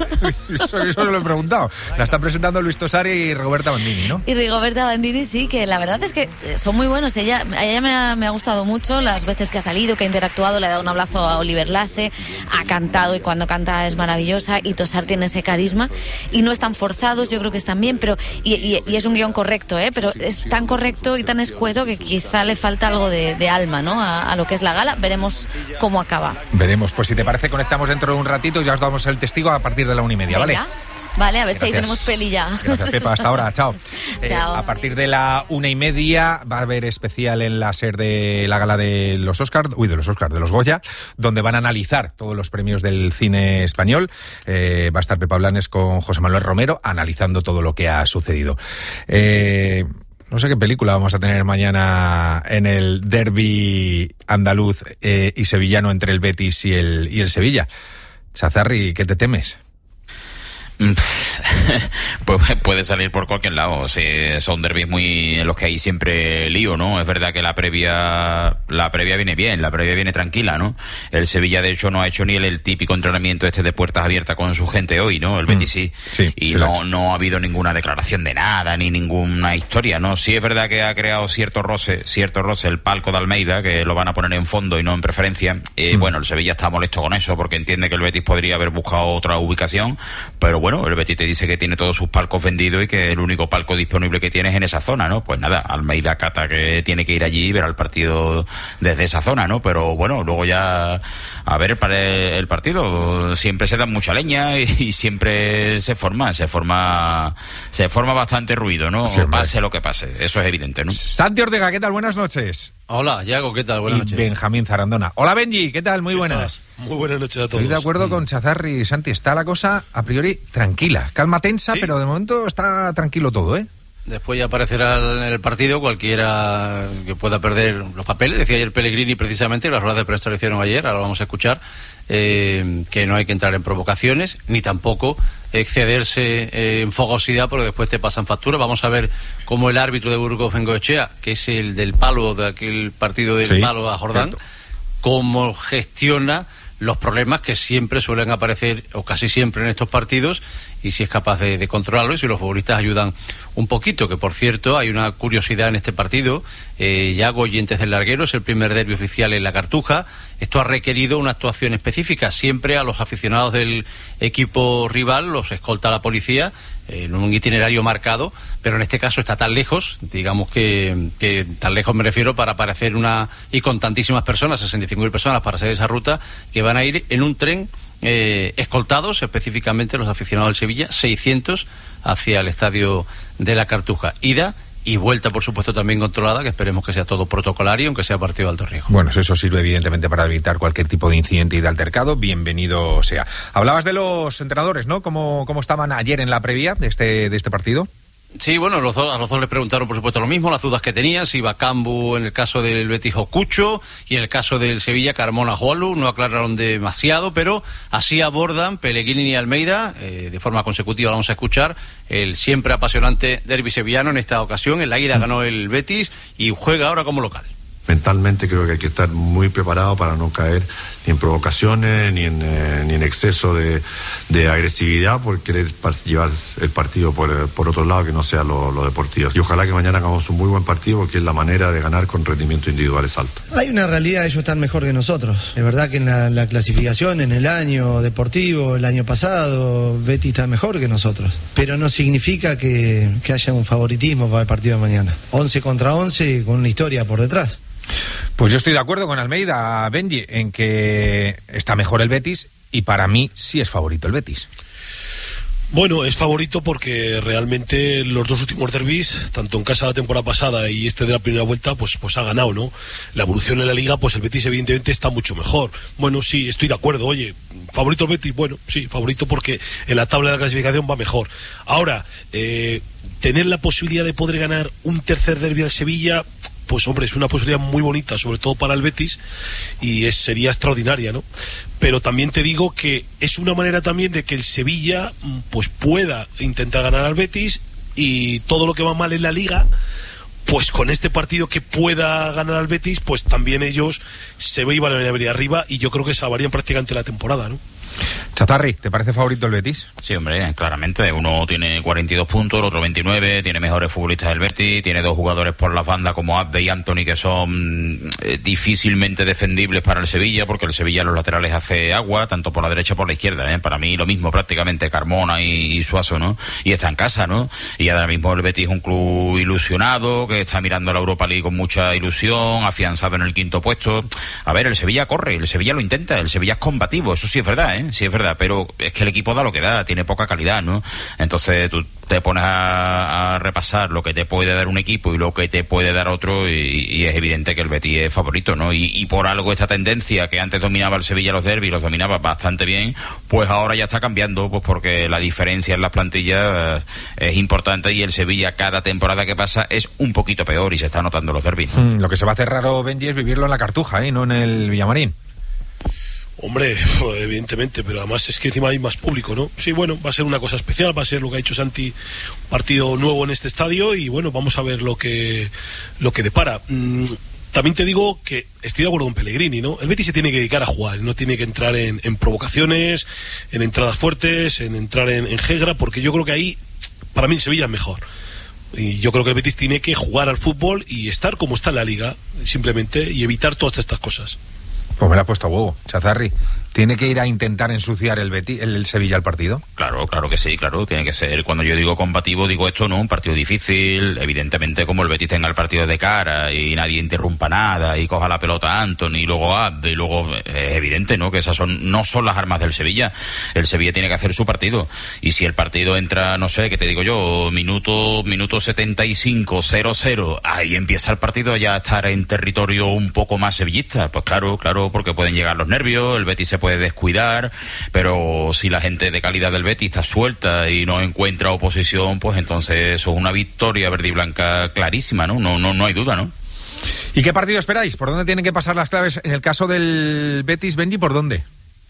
Eso, eso lo he preguntado. La está presentando Luis Tosari y Rigoberta Bandini, ¿no? Y Rigoberta Bandini, sí, que la verdad es que son muy buenos. Ella, a ella me ha, me ha gustado mucho las veces que ha salido, que ha interactuado, le ha dado un abrazo a Oliver Lasse, ha cantado y cuando canta es maravillosa, y Tosar tiene ese carisma y no están forzados, yo creo que están bien, pero y, y, y es un guión correcto, ¿eh? Pero es tan correcto y tan escueto que quizá le falta algo de, de alma, ¿no? A, a lo que es la gala. Veremos cómo acaba. Veremos, pues si te parece conectamos dentro de un ratito y ya os damos el testigo a partir de la una y media. Venga. ¿Vale? Vale, a ver Gracias. si ahí tenemos peli ya. Gracias, Pepa. Hasta ahora. Chao. Chao. Eh, a partir de la una y media va a haber especial en la SER de la gala de los Oscars, uy, de los Oscars, de los Goya, donde van a analizar todos los premios del cine español. Eh, va a estar Pepa Blanes con José Manuel Romero analizando todo lo que ha sucedido. Eh... No sé qué película vamos a tener mañana en el derbi andaluz eh, y sevillano entre el Betis y el, y el Sevilla. Chazarri, ¿qué te temes? Pues puede salir por cualquier lado. Sí, son derbis muy en los que hay siempre lío, ¿no? Es verdad que la previa la previa viene bien, la previa viene tranquila, ¿no? El Sevilla de hecho no ha hecho ni el, el típico entrenamiento este de puertas abiertas con su gente hoy, ¿no? El Betis sí, sí y sí no no ha habido ninguna declaración de nada ni ninguna historia, ¿no? Sí es verdad que ha creado cierto roce, cierto roce el palco de Almeida, que lo van a poner en fondo y no en preferencia. Eh, mm. Bueno, el Sevilla está molesto con eso porque entiende que el Betis podría haber buscado otra ubicación, pero bueno, el Betis te dice que tiene todos sus palcos vendidos y que el único palco disponible que tiene es en esa zona, ¿no? Pues nada, Almeida acata que tiene que ir allí y ver al partido desde esa zona, ¿no? Pero bueno, luego ya a ver el, el partido, siempre se da mucha leña y, y siempre se forma, se forma se forma bastante ruido, ¿no? Sí, pase lo que pase, eso es evidente, ¿no? Santi Ortega, ¿qué tal? Buenas noches. Hola, Yago, ¿qué tal? Buenas y noches. Benjamín Zarandona. Hola, Benji, ¿qué tal? Muy buenas. Muy buenas noches a todos. Estoy de acuerdo mm. con Chazarri y Santi, está la cosa a priori tranquila, calma tensa, ¿sí? Pero de momento está tranquilo todo, ¿eh? Después ya aparecerá en el partido cualquiera que pueda perder los papeles. Decía ayer Pellegrini precisamente, las ruedas de prensa lo hicieron ayer, ahora lo vamos a escuchar, eh, que no hay que entrar en provocaciones, ni tampoco excederse eh, en fogosidad, porque después te pasan facturas. Vamos a ver cómo el árbitro de Burgos Bengoechea, que es el del palo, de aquel partido del sí, palo a Jordán, cierto. Cómo gestiona los problemas que siempre suelen aparecer, o casi siempre en estos partidos, y si es capaz de, de controlarlo, y si los futbolistas ayudan un poquito, que por cierto hay una curiosidad en este partido. eh, Yago Oyentes del Larguero es el primer derbi oficial en la Cartuja. Esto ha requerido una actuación específica. Siempre a los aficionados del equipo rival los escolta la policía en un itinerario marcado, pero en este caso está tan lejos, digamos que, que tan lejos me refiero para aparecer una, y con tantísimas personas, sesenta y cinco mil personas para hacer esa ruta, que van a ir en un tren eh, escoltados, específicamente los aficionados del Sevilla, seiscientos hacia el estadio de la Cartuja. Ida y vuelta, por supuesto, también controlada, que esperemos que sea todo protocolario, aunque sea partido de alto riesgo. Bueno, eso sirve evidentemente para evitar cualquier tipo de incidente y de altercado. Bienvenido sea. Hablabas de los entrenadores, ¿no? ¿Cómo, cómo estaban ayer en la previa de este, de este partido? Sí, bueno, los dos, a los dos les preguntaron por supuesto lo mismo, las dudas que tenían, si iba Cambu en el caso del Betis o Cucho, y en el caso del Sevilla Carmona Juanlu. No aclararon demasiado, pero así abordan Pellegrini y Almeida, eh, de forma consecutiva. Vamos a escuchar el siempre apasionante derbi sevillano. En esta ocasión en la ida ganó el Betis y juega ahora como local. Mentalmente creo que hay que estar muy preparado para no caer ni en provocaciones, ni en, eh, ni en exceso de, de agresividad por querer llevar el partido por, por otro lado que no sea lo, lo deportivo. Y ojalá que mañana hagamos un muy buen partido, porque es la manera de ganar con rendimiento individuales alto. Hay una realidad, ellos están mejor que nosotros. Es verdad que en la, la clasificación, en el año deportivo, el año pasado, Betis está mejor que nosotros. Pero no significa que, que haya un favoritismo para el partido de mañana. once contra once con una historia por detrás. Pues yo estoy de acuerdo con Almeida, Benji, en que está mejor el Betis, y para mí sí es favorito el Betis. Bueno, es favorito porque realmente los dos últimos derbis, tanto en casa la temporada pasada y este de la primera vuelta, pues, pues ha ganado, ¿no? La evolución en la liga, pues el Betis evidentemente está mucho mejor. Bueno, sí, estoy de acuerdo. Oye, favorito el Betis, bueno, sí, favorito porque en la tabla de la clasificación va mejor. Ahora, eh, tener la posibilidad de poder ganar un tercer derbi al Sevilla, pues hombre, es una posibilidad muy bonita, sobre todo para el Betis, y es, sería extraordinaria, ¿no? Pero también te digo que es una manera también de que el Sevilla pues pueda intentar ganar al Betis, y todo lo que va mal en la liga, pues con este partido que pueda ganar al Betis, pues también ellos se iban a venir arriba, y yo creo que salvarían prácticamente la temporada, ¿no? Chatarri, ¿te parece favorito el Betis? Sí, hombre, claramente. Uno tiene cuarenta y dos puntos, el otro veintinueve, tiene mejores futbolistas del Betis, tiene dos jugadores por las bandas como Abde y Anthony que son eh, difícilmente defendibles para el Sevilla, porque el Sevilla los laterales hace agua, tanto por la derecha como por la izquierda, ¿eh? Para mí lo mismo prácticamente Carmona y, y Suazo, ¿no? Y está en casa, ¿no? Y ahora mismo el Betis es un club ilusionado, que está mirando a la Europa League con mucha ilusión, afianzado en el quinto puesto. A ver, el Sevilla corre, el Sevilla lo intenta, el Sevilla es combativo, eso sí es verdad, ¿eh? Sí es verdad, pero es que el equipo da lo que da, tiene poca calidad, ¿no? Entonces tú te pones a, a repasar lo que te puede dar un equipo y lo que te puede dar otro, y, y es evidente que el Betis es favorito, ¿no? Y, y por algo esta tendencia que antes dominaba el Sevilla los derbis, los dominaba bastante bien, pues ahora ya está cambiando, pues porque la diferencia en las plantillas es importante, y el Sevilla cada temporada que pasa es un poquito peor, y se está notando los derbis, ¿no? Mm, lo que se va a hacer raro, Benji, es vivirlo en la Cartuja, ¿eh? No en el Villamarín. Hombre, evidentemente, pero además es que encima hay más público, ¿no? Sí, bueno, va a ser una cosa especial, va a ser lo que ha dicho Santi, partido nuevo en este estadio, y bueno, vamos a ver lo que lo que depara. Mm, también te digo que estoy de acuerdo con Pellegrini, ¿no? El Betis se tiene que dedicar a jugar, no tiene que entrar en, en provocaciones, en entradas fuertes, en entrar en, en jegra, porque yo creo que ahí, para mí, Sevilla es mejor. Y yo creo que el Betis tiene que jugar al fútbol y estar como está en la liga, simplemente, y evitar todas estas cosas. Pues me la ha puesto a huevo, Chazarri. ¿Tiene que ir a intentar ensuciar el, Betis, el, el Sevilla el partido? Claro, claro que sí, claro, tiene que ser. Cuando yo digo combativo, digo esto, ¿no? Un partido difícil, evidentemente como el Betis tenga el partido de cara y nadie interrumpa nada y coja la pelota a Antony y luego Abde y luego es evidente, ¿no? Que esas son no son las armas del Sevilla. El Sevilla tiene que hacer su partido y si el partido entra, no sé, ¿qué te digo yo? Minuto, minuto setenta y cinco, cero cero, ahí empieza el partido ya a estar en territorio un poco más sevillista. Pues claro, claro, porque pueden llegar los nervios, el Betis se puede puede descuidar, pero si la gente de calidad del Betis está suelta y no encuentra oposición, pues entonces eso es una victoria verde y blanca clarísima, ¿no? No, no, no hay duda, ¿no? ¿Y qué partido esperáis? ¿Por dónde tienen que pasar las claves? En el caso del Betis, Benji, ¿por dónde?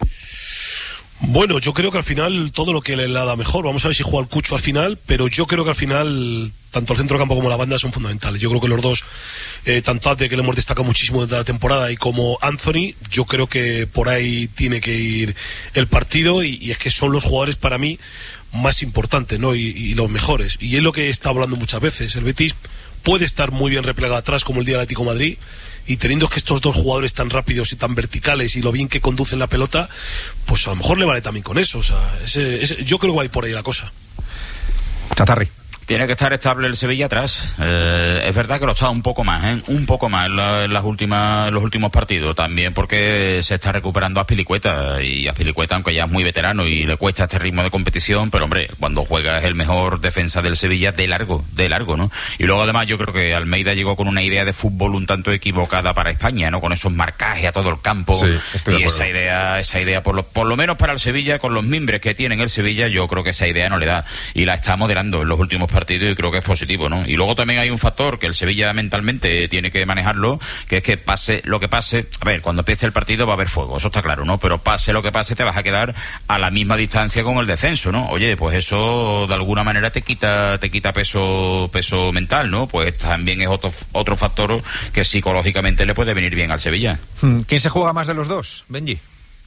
Bueno, yo creo que al final todo lo que le da mejor. Vamos a ver si juega el Cucho al final, pero yo creo que al final tanto el centro del campo como la banda son fundamentales. Yo creo que los dos, eh, tanto Ate, que le hemos destacado muchísimo desde la temporada, y como Anthony, yo creo que por ahí tiene que ir el partido y, y es que son los jugadores para mí más importantes, ¿no? Y, y los mejores. Y es lo que he estado hablando muchas veces. El Betis puede estar muy bien replegado atrás como el día del Atlético de Madrid, y teniendo que estos dos jugadores tan rápidos y tan verticales y lo bien que conducen la pelota, pues a lo mejor le vale también con eso. O sea, ese, ese, yo creo que va a ir por ahí la cosa. Chatarri. Tiene que estar estable el Sevilla atrás. Eh, es verdad que lo está un poco más, ¿eh? Un poco más en, la, en las últimas, en los últimos partidos. También porque se está recuperando Azpilicueta. Y Azpilicueta, aunque ya es muy veterano y le cuesta este ritmo de competición, pero hombre, cuando juega es el mejor defensa del Sevilla de largo, de largo, ¿no? Y luego además yo creo que Almeida llegó con una idea de fútbol un tanto equivocada para España, ¿no? Con esos marcajes a todo el campo. Sí, estoy de y esa idea, esa idea por lo, por lo menos para el Sevilla, con los mimbres que tiene el Sevilla, yo creo que esa idea no le da. Y la está moderando en los últimos partidos y creo que es positivo, ¿no? Y luego también hay un factor que el Sevilla mentalmente tiene que manejarlo, que es que pase lo que pase, a ver, cuando empiece el partido va a haber fuego, eso está claro, ¿no? Pero pase lo que pase te vas a quedar a la misma distancia con el descenso, ¿no? Oye, pues eso de alguna manera te quita te quita peso peso mental, ¿no? Pues también es otro otro factor que psicológicamente le puede venir bien al Sevilla. ¿Quién se juega más de los dos, Benji?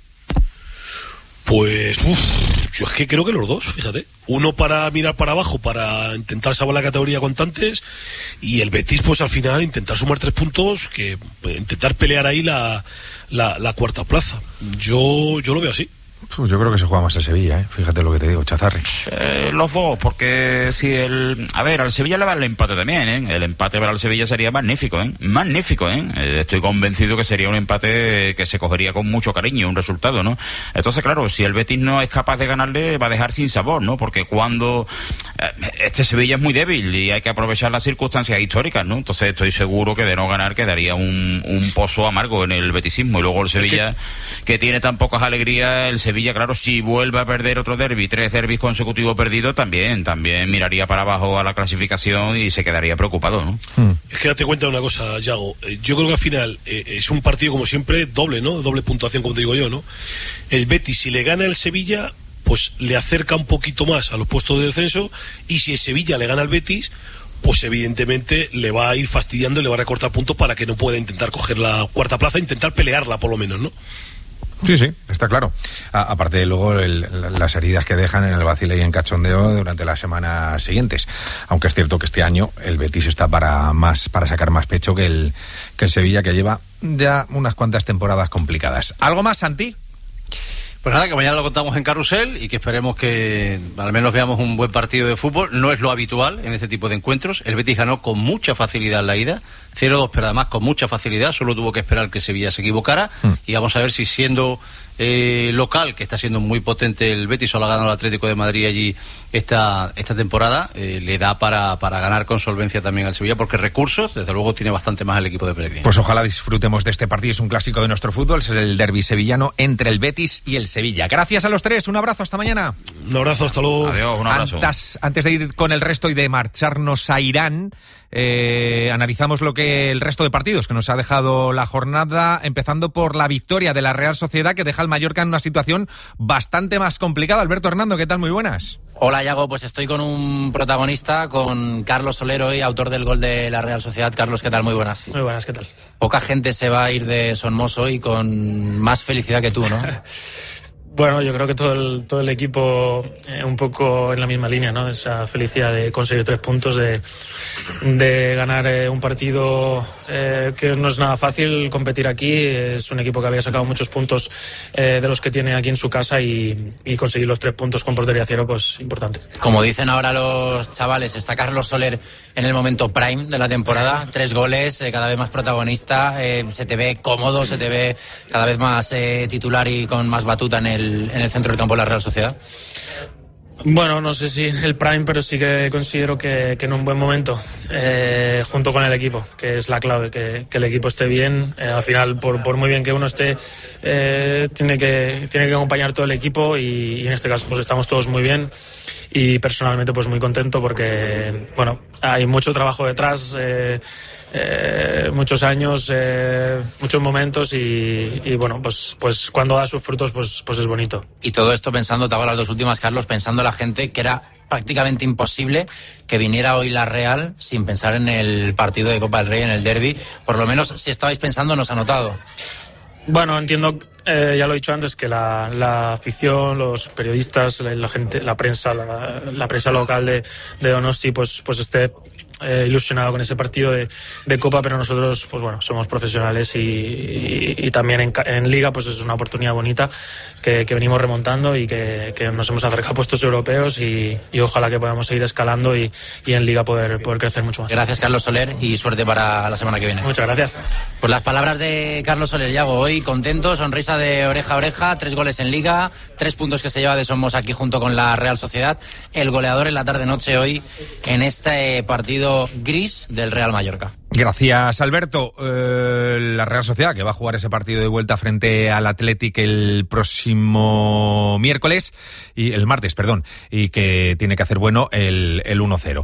Pues, uff, yo es que creo que los dos, fíjate. Uno para mirar para abajo, para intentar salvar la categoría cuanto antes, y el Betis, pues al final, intentar sumar tres puntos, que pues, intentar pelear ahí la, la, la cuarta plaza. Yo, yo lo veo así. Pues yo creo que se juega más el Sevilla, ¿eh? Fíjate lo que te digo, Chazarri. Eh, los dos, porque si el... A ver, al Sevilla le va el empate también, ¿eh? El empate para el Sevilla sería magnífico, ¿eh? Magnífico, ¿eh? Estoy convencido que sería un empate que se cogería con mucho cariño, un resultado, ¿no? Entonces, claro, si el Betis no es capaz de ganarle, va a dejar sin sabor, ¿no? Porque cuando... Este Sevilla es muy débil y hay que aprovechar las circunstancias históricas, ¿no? Entonces estoy seguro que de no ganar quedaría un, un pozo amargo en el betisismo. Y luego el Sevilla, que... que tiene tan pocas alegrías, el Sevilla Sevilla, claro, si vuelve a perder otro derbi, tres derbis consecutivos perdidos, también, también miraría para abajo a la clasificación y se quedaría preocupado, ¿no? Hmm. Es que date cuenta de una cosa, Yago. Yo creo que al final eh, es un partido, como siempre, doble, ¿no? Doble puntuación, como te digo yo, ¿no? El Betis, si le gana el Sevilla, pues le acerca un poquito más a los puestos de descenso, y si el Sevilla le gana al Betis, pues evidentemente le va a ir fastidiando y le va a recortar puntos para que no pueda intentar coger la cuarta plaza, intentar pelearla por lo menos, ¿no? Sí, sí, está claro. A, aparte de luego el, las heridas que dejan en el vacile y en cachondeo durante las semanas siguientes. Aunque es cierto que este año el Betis está para más para sacar más pecho que el, que el Sevilla, que lleva ya unas cuantas temporadas complicadas. ¿Algo más, Santi? Pues nada, que mañana lo contamos en Carrusel y que esperemos que al menos veamos un buen partido de fútbol. No es lo habitual en este tipo de encuentros. El Betis ganó con mucha facilidad la ida, cero dos, pero además con mucha facilidad. Solo tuvo que esperar que Sevilla se equivocara. Mm. Y vamos a ver si, siendo eh, local, que está siendo muy potente el Betis, solo ha ganado el Atlético de Madrid allí esta esta temporada, eh, le da para, para ganar con solvencia también al Sevilla, porque recursos, desde luego, tiene bastante más el equipo de Pellegrini. Pues ojalá disfrutemos de este partido. Es un clásico de nuestro fútbol, es el derbi sevillano entre el Betis y el Sevilla. Gracias a los tres, un abrazo, hasta mañana. Un abrazo, hasta luego. Adiós, un abrazo. Antes, antes de ir con el resto y de marcharnos a Irán, eh, analizamos lo que el resto de partidos que nos ha dejado la jornada, empezando por la victoria de la Real Sociedad, que deja al Mallorca en una situación bastante más complicada. Alberto Hernando, ¿qué tal? Muy buenas. Hola, Yago, pues estoy con un protagonista, con Carlos Soler, hoy autor del gol de la Real Sociedad. Carlos, ¿qué tal? Muy buenas. Muy buenas, ¿qué tal? Poca gente se va a ir de Son Mos hoy con más felicidad que tú, ¿no? Bueno, yo creo que todo el, todo el equipo eh, un poco en la misma línea, ¿no? Esa felicidad de conseguir tres puntos, de, de ganar eh, un partido eh, que no es nada fácil competir aquí. Es un equipo que había sacado muchos puntos eh, de los que tiene aquí en su casa y, y conseguir los tres puntos con portería cero, pues importante. Como dicen ahora los chavales, está Carlos Soler en el momento prime de la temporada. Tres goles, eh, cada vez más protagonista, eh, se te ve cómodo, se te ve cada vez más eh, titular y con más batuta en el en el centro del campo de la Real Sociedad. Bueno, no sé si el prime, pero sí que considero que, que en un buen momento, eh, junto con el equipo, que es la clave, que, que el equipo esté bien. Eh, al final, por, por muy bien que uno esté, eh, tiene que tiene que acompañar todo el equipo y, y en este caso pues estamos todos muy bien. Y personalmente pues muy contento porque, bueno, hay mucho trabajo detrás, eh, eh, muchos años, eh, muchos momentos y, y bueno, pues pues cuando da sus frutos pues pues es bonito. Y todo esto pensando, te hago las dos últimas, Carlos, pensando la gente que era prácticamente imposible que viniera hoy la Real sin pensar en el partido de Copa del Rey, en el derbi. Por lo menos si estabais pensando nos ha notado. Bueno, entiendo, eh, ya lo he dicho antes, que la, la afición, los periodistas, la, la gente, la prensa, la, la prensa local de, de Donosti, pues, pues esté eh, ilusionado con ese partido de, de Copa, pero nosotros, pues bueno, somos profesionales y, y, y también en, en Liga, pues es una oportunidad bonita que, que venimos remontando y que, que nos hemos acercado a puestos europeos y, y ojalá que podamos seguir escalando y, y en Liga poder, poder crecer mucho más. Gracias, Carlos Soler, y suerte para la semana que viene. Muchas gracias. Pues las palabras de Carlos Soler, Yago, hoy contento, sonrisa de oreja a oreja, tres goles en Liga, tres puntos que se lleva de Somos aquí junto con la Real Sociedad, el goleador en la tarde-noche hoy en este partido gris del Real Mallorca. Gracias, Alberto. Eh, la Real Sociedad, que va a jugar ese partido de vuelta frente al Athletic el próximo miércoles, y el martes, perdón, y que tiene que hacer bueno el, el uno cero.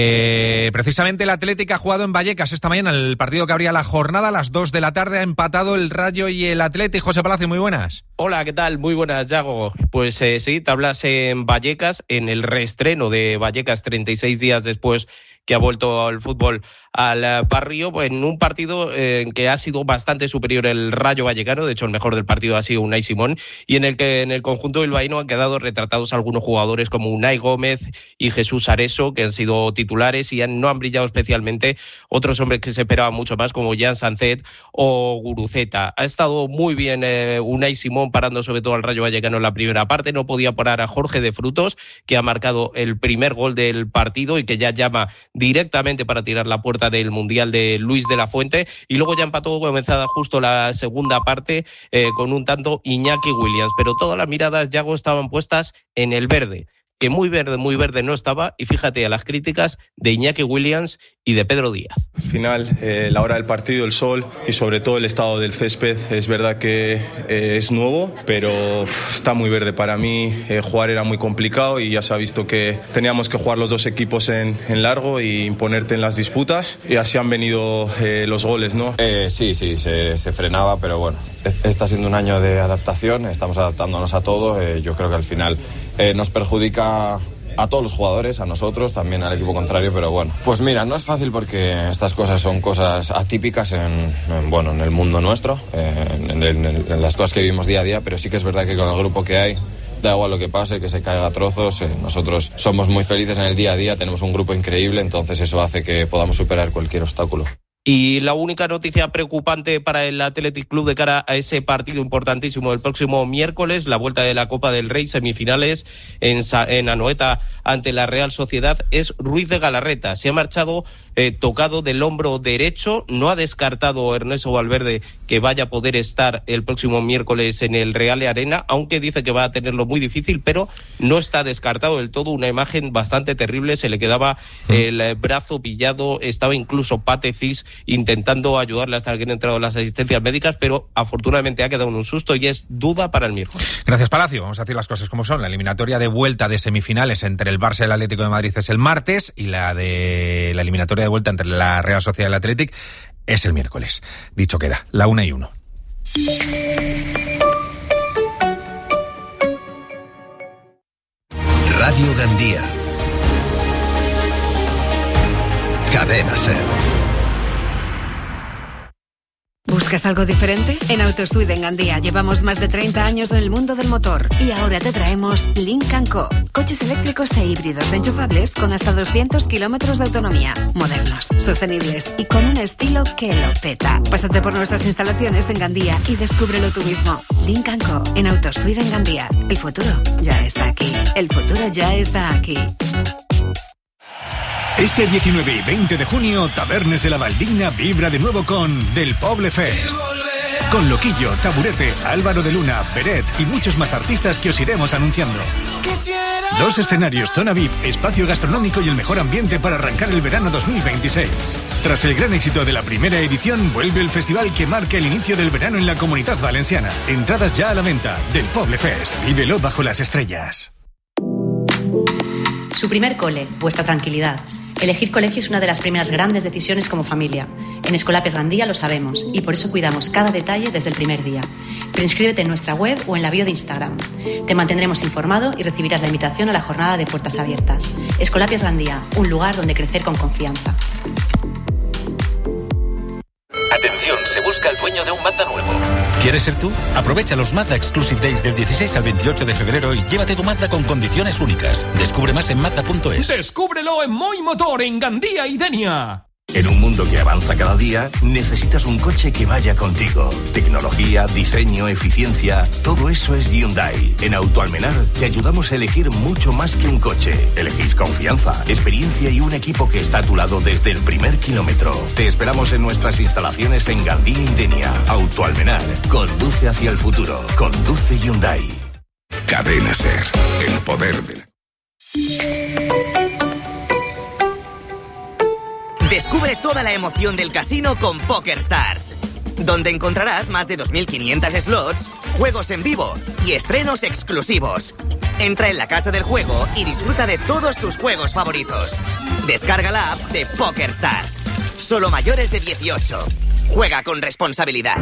Eh, precisamente el Athletic ha jugado en Vallecas esta mañana, el partido que abría la jornada a las dos de la tarde, ha empatado el Rayo y el Athletic. José Palacio, muy buenas. Hola, ¿qué tal? Muy buenas, Yago. Pues eh, sí, tablas en Vallecas, en el reestreno de Vallecas treinta y seis días después que ha vuelto al fútbol al barrio, pues en un partido eh, en que ha sido bastante superior el Rayo Vallecano. De hecho, el mejor del partido ha sido Unai Simón, y en el que en el conjunto bilbaíno han quedado retratados algunos jugadores como Unai Gómez y Jesús Areso, que han sido titulares y han, no han brillado especialmente otros hombres que se esperaban mucho más, como Jan Sanzet o Guruceta. Ha estado muy bien eh, Unai Simón parando sobre todo al Rayo Vallecano en la primera parte. No podía parar a Jorge de Frutos, que ha marcado el primer gol del partido y que ya llama directamente para tirar la puerta del Mundial de Luis de la Fuente, y luego ya empató comenzada justo la segunda parte eh, con un tanto Iñaki Williams, pero todas las miradas, Yago, estaban puestas en el verde, que muy verde, muy verde no estaba, y fíjate a las críticas de Iñaki Williams y de Pedro Díaz. Al final, eh, la hora del partido, el sol y sobre todo el estado del césped, es verdad que eh, es nuevo, pero uf, está muy verde. Para mí eh, jugar era muy complicado y ya se ha visto que teníamos que jugar los dos equipos en, en largo y imponerte en las disputas, y así han venido eh, los goles, ¿no? Eh, sí, sí, se, se frenaba, pero bueno, está siendo un año de adaptación, estamos adaptándonos a todo. Eh, yo creo que al final eh, nos perjudica a todos los jugadores, a nosotros, también al equipo contrario, pero bueno, pues mira, no es fácil porque estas cosas son cosas atípicas en, en bueno, en el mundo nuestro, en, en, en, en las cosas que vivimos día a día, pero sí que es verdad que con el grupo que hay, da igual lo que pase, que se caiga a trozos, eh, nosotros somos muy felices en el día a día, tenemos un grupo increíble, entonces eso hace que podamos superar cualquier obstáculo. Y la única noticia preocupante para el Athletic Club de cara a ese partido importantísimo el próximo miércoles, la vuelta de la Copa del Rey, semifinales en, Sa- en Anoeta ante la Real Sociedad, es Ruiz de Galarreta. Se ha marchado eh, tocado del hombro derecho, no ha descartado Ernesto Valverde que vaya a poder estar el próximo miércoles en el Real Arena, aunque dice que va a tenerlo muy difícil, pero no está descartado del todo. Una imagen bastante terrible, se le quedaba el brazo pillado, estaba incluso Pate Cis intentando ayudarle hasta que han entrado las asistencias médicas, pero afortunadamente ha quedado en un susto y es duda para el miércoles. Gracias, Palacio. Vamos a decir las cosas como son. La eliminatoria de vuelta de semifinales entre el Barça y el Atlético de Madrid es el martes, y la de la eliminatoria de vuelta entre la Real Sociedad y el Athletic es el miércoles. Dicho queda, la una y uno. Radio Gandía. Cadena Ser. ¿Buscas algo diferente? En Autosuite en Gandía llevamos más de treinta años en el mundo del motor y ahora te traemos Lynk and Co. Coches eléctricos e híbridos enchufables con hasta doscientos kilómetros de autonomía, modernos, sostenibles y con un estilo que lo peta. Pásate por nuestras instalaciones en Gandía y descúbrelo tú mismo. Lynk and Co. en Autosuite en Gandía. El futuro ya está aquí. El futuro ya está aquí. Este diecinueve y veinte de junio, Tabernes de la Valdigna vibra de nuevo con Del Poble Fest. Con Loquillo, Taburete, Álvaro de Luna, Beret y muchos más artistas que os iremos anunciando. Dos escenarios, zona V I P, espacio gastronómico y el mejor ambiente para arrancar el verano dos mil veintiséis. Tras el gran éxito de la primera edición, vuelve el festival que marca el inicio del verano en la Comunitat Valenciana. Entradas ya a la venta. Del Poble Fest. Vívelo bajo las estrellas. Su primer cole, vuestra tranquilidad. Elegir colegio es una de las primeras grandes decisiones como familia. En Escolapias Gandía lo sabemos y por eso cuidamos cada detalle desde el primer día. Preinscríbete en nuestra web o en la bio de Instagram. Te mantendremos informado y recibirás la invitación a la jornada de puertas abiertas. Escolapias Gandía, un lugar donde crecer con confianza. Atención, se busca el dueño de un Mazda nuevo. ¿Quieres ser tú? Aprovecha los Mazda Exclusive Days del dieciséis al veintiocho de febrero y llévate tu Mazda con condiciones únicas. Descubre más en Mazda punto es. Descúbrelo en Moi Motor, en Gandía y Denia. En un mundo que avanza cada día, necesitas un coche que vaya contigo. Tecnología, diseño, eficiencia, todo eso es Hyundai. En Autoalmenar te ayudamos a elegir mucho más que un coche. Elegís confianza, experiencia y un equipo que está a tu lado desde el primer kilómetro. Te esperamos en nuestras instalaciones en Gandía y Denia. Autoalmenar, conduce hacia el futuro. Conduce Hyundai. Cadena Ser, el poder del... Descubre toda la emoción del casino con PokerStars, donde encontrarás más de dos mil quinientos slots, juegos en vivo y estrenos exclusivos. Entra en la casa del juego y disfruta de todos tus juegos favoritos. Descarga la app de PokerStars. Solo mayores de dieciocho. Juega con responsabilidad.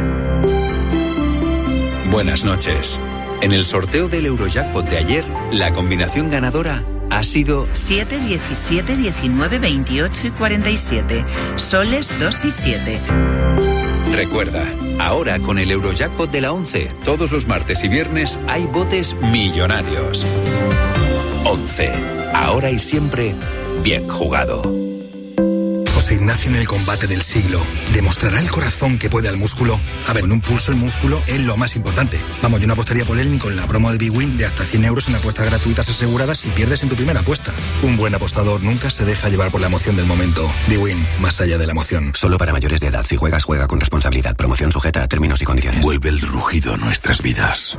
Buenas noches. En el sorteo del Eurojackpot de ayer, la combinación ganadora ha sido siete, diecisiete, diecinueve, veintiocho y cuarenta y siete. Soles dos y siete. Recuerda, ahora con el Eurojackpot de la once, todos los martes y viernes hay botes millonarios. once. Ahora y siempre, bien jugado. José Ignacio en el combate del siglo. ¿Demostrará el corazón que puede al músculo? A ver, en un pulso el músculo es lo más importante. Vamos, yo no apostaría por él ni con la promo de Big Win de hasta cien euros en apuestas gratuitas aseguradas si pierdes en tu primera apuesta. Un buen apostador nunca se deja llevar por la emoción del momento. Big Win, más allá de la emoción. Solo para mayores de edad. Si juegas, juega con responsabilidad. Promoción sujeta a términos y condiciones. Vuelve el rugido a nuestras vidas.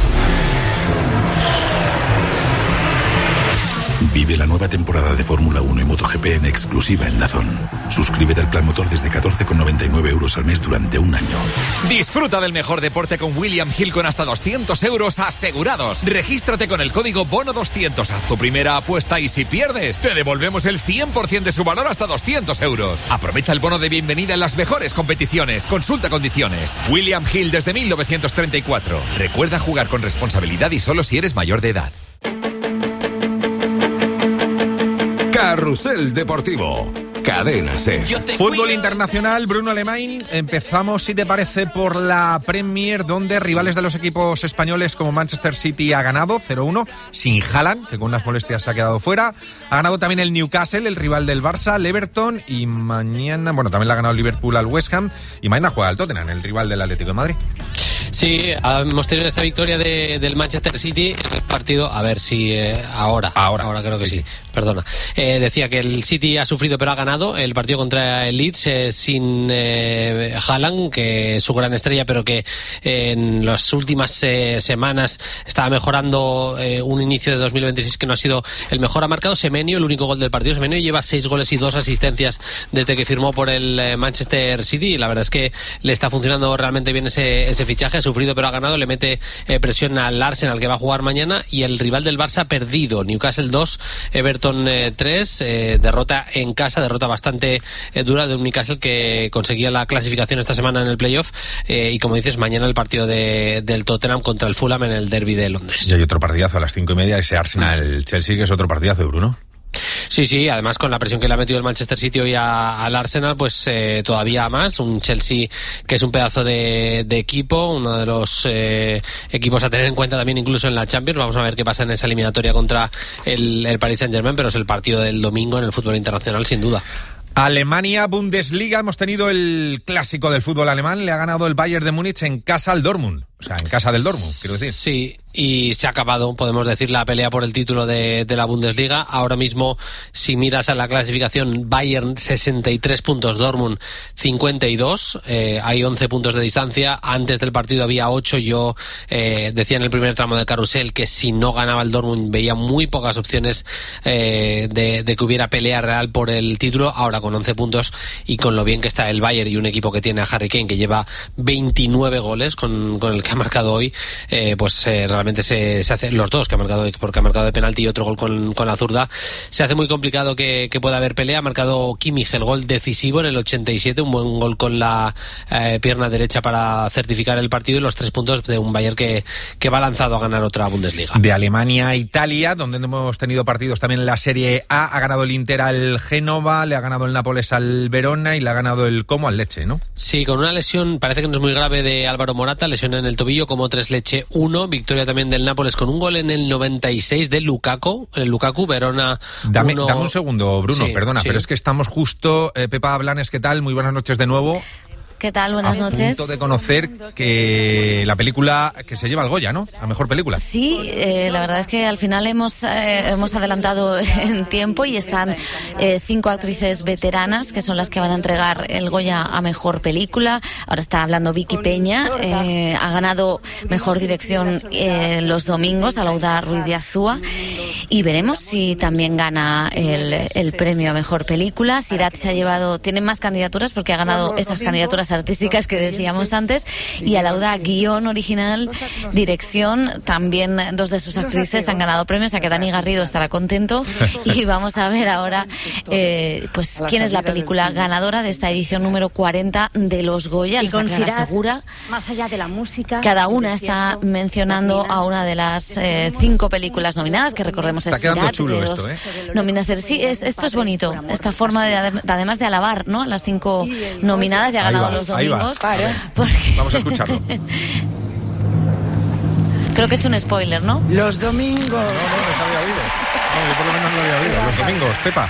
Vive la nueva temporada de Fórmula uno y MotoGP en exclusiva en DAZN. Suscríbete al plan motor desde catorce con noventa y nueve euros al mes durante un año. Disfruta del mejor deporte con William Hill con hasta doscientos euros asegurados. Regístrate con el código bono doscientos. Haz tu primera apuesta y si pierdes, te devolvemos el cien por ciento de su valor hasta doscientos euros. Aprovecha el bono de bienvenida en las mejores competiciones. Consulta condiciones. William Hill desde mil novecientos treinta y cuatro. Recuerda jugar con responsabilidad y solo si eres mayor de edad. Carrusel Deportivo. Cadena Ser. Fútbol internacional, Bruno Alemán. Empezamos, si te parece, por la Premier, donde rivales de los equipos españoles como Manchester City ha ganado cero uno, sin Haaland, que con unas molestias se ha quedado fuera. Ha ganado también el Newcastle, el rival del Barça, el Everton, y mañana, bueno, también le ha ganado el Liverpool al West Ham, y mañana juega el Tottenham, el rival del Atlético de Madrid. Sí, hemos tenido esta victoria de, del Manchester City en el partido, a ver si eh, ahora, ahora, ahora creo que sí, sí. perdona. Eh, decía que el City ha sufrido pero ha ganado el partido contra el Leeds eh, sin eh, Haaland, que es su gran estrella, pero que eh, en las últimas eh, semanas estaba mejorando eh, un inicio de dos mil veintiséis que no ha sido el mejor. Ha marcado Semenyo, el único gol del partido. Semenyo lleva seis goles y dos asistencias desde que firmó por el eh, Manchester City, y la verdad es que le está funcionando realmente bien ese, ese fichaje. Ha sufrido pero ha ganado, le mete eh, presión al Arsenal, que va a jugar mañana, y el rival del Barça ha perdido. Newcastle dos, Everton eh, tres, eh, derrota en casa, derrota bastante eh, dura de un Newcastle que conseguía la clasificación esta semana en el playoff, eh, y como dices, mañana el partido de, del Tottenham contra el Fulham en el derby de Londres. Y hay otro partidazo a las cinco y media, ese Arsenal-Chelsea, que es otro partidazo, Bruno. Sí, sí, además con la presión que le ha metido el Manchester City hoy a, al Arsenal, pues eh, todavía más. Un Chelsea que es un pedazo de, de equipo, uno de los eh, equipos a tener en cuenta también incluso en la Champions. Vamos a ver qué pasa en esa eliminatoria contra el, el Paris Saint-Germain, pero es el partido del domingo en el fútbol internacional, sin duda. Alemania, Bundesliga, hemos tenido el clásico del fútbol alemán, le ha ganado el Bayern de Múnich en casa al Dortmund, o sea, en casa del Dortmund, quiero decir. Sí, y se ha acabado, podemos decir, la pelea por el título de, de la Bundesliga. Ahora mismo, si miras a la clasificación, Bayern sesenta y tres puntos, Dortmund cincuenta y dos, eh, hay once puntos de distancia. Antes del partido había ocho. Yo eh, decía en el primer tramo de carrusel que si no ganaba el Dortmund veía muy pocas opciones eh, de, de que hubiera pelea real por el título. Ahora con once puntos y con lo bien que está el Bayern y un equipo que tiene a Harry Kane, que lleva veintinueve goles con, con el que ha marcado hoy, eh, pues eh, realmente se, se hace, los dos que ha marcado hoy, porque ha marcado de penalti y otro gol con, con la zurda, se hace muy complicado que, que pueda haber pelea. Ha marcado Kimmich el gol decisivo en el ochenta y siete, un buen gol con la eh, pierna derecha para certificar el partido, y los tres puntos de un Bayern que, que va lanzado a ganar otra Bundesliga. De Alemania a Italia, donde hemos tenido partidos también en la Serie A, ha ganado el Inter al Génova, le ha ganado el Nápoles al Verona y le ha ganado el Como al Lecce, ¿no? Sí, con una lesión, parece que no es muy grave, de Álvaro Morata, lesión en el tobillo, como tres Lecce uno, victoria también del Nápoles con un gol en el noventa y seis de Lukaku, el Lukaku, Verona Dame, uno... dame un segundo, Bruno, sí, perdona, sí. pero es que estamos justo, eh, Pepa Blanes, ¿qué tal? Muy buenas noches de nuevo. ¿Qué tal? Buenas a noches. A punto de conocer que la película que se lleva el Goya, ¿no? La mejor película. Sí, eh, la verdad es que al final hemos eh, hemos adelantado en tiempo y están eh, cinco actrices veteranas que son las que van a entregar el Goya a mejor película. Ahora está hablando Vicky Peña, eh, ha ganado mejor dirección eh, los domingos, Alauda Ruiz de Azúa, y veremos si también gana el, el premio a mejor película. Sirat se ha llevado, tiene más candidaturas porque ha ganado esas candidaturas artísticas que decíamos antes, y Alauda guión original, dirección, también dos de sus actrices han ganado premios, o sea que Dani Garrido estará contento. Y vamos a ver ahora eh, pues quién es la película ganadora de esta edición número cuarenta de los Goya. Les asegura, más allá de la música, cada una está mencionando a una de las eh, cinco películas nominadas, que recordemos es Sirat, de dos ¿eh? nominaciones. Sí, es, esto es bonito, esta forma de, además de alabar, ¿no?, a las cinco nominadas, y ha ganado los domingos. Porque... Vamos a escucharlo. Creo que he hecho un spoiler, ¿no? Los domingos. No, no, no se había oído. No, yo por lo menos no había oído. Los domingos, Pepa.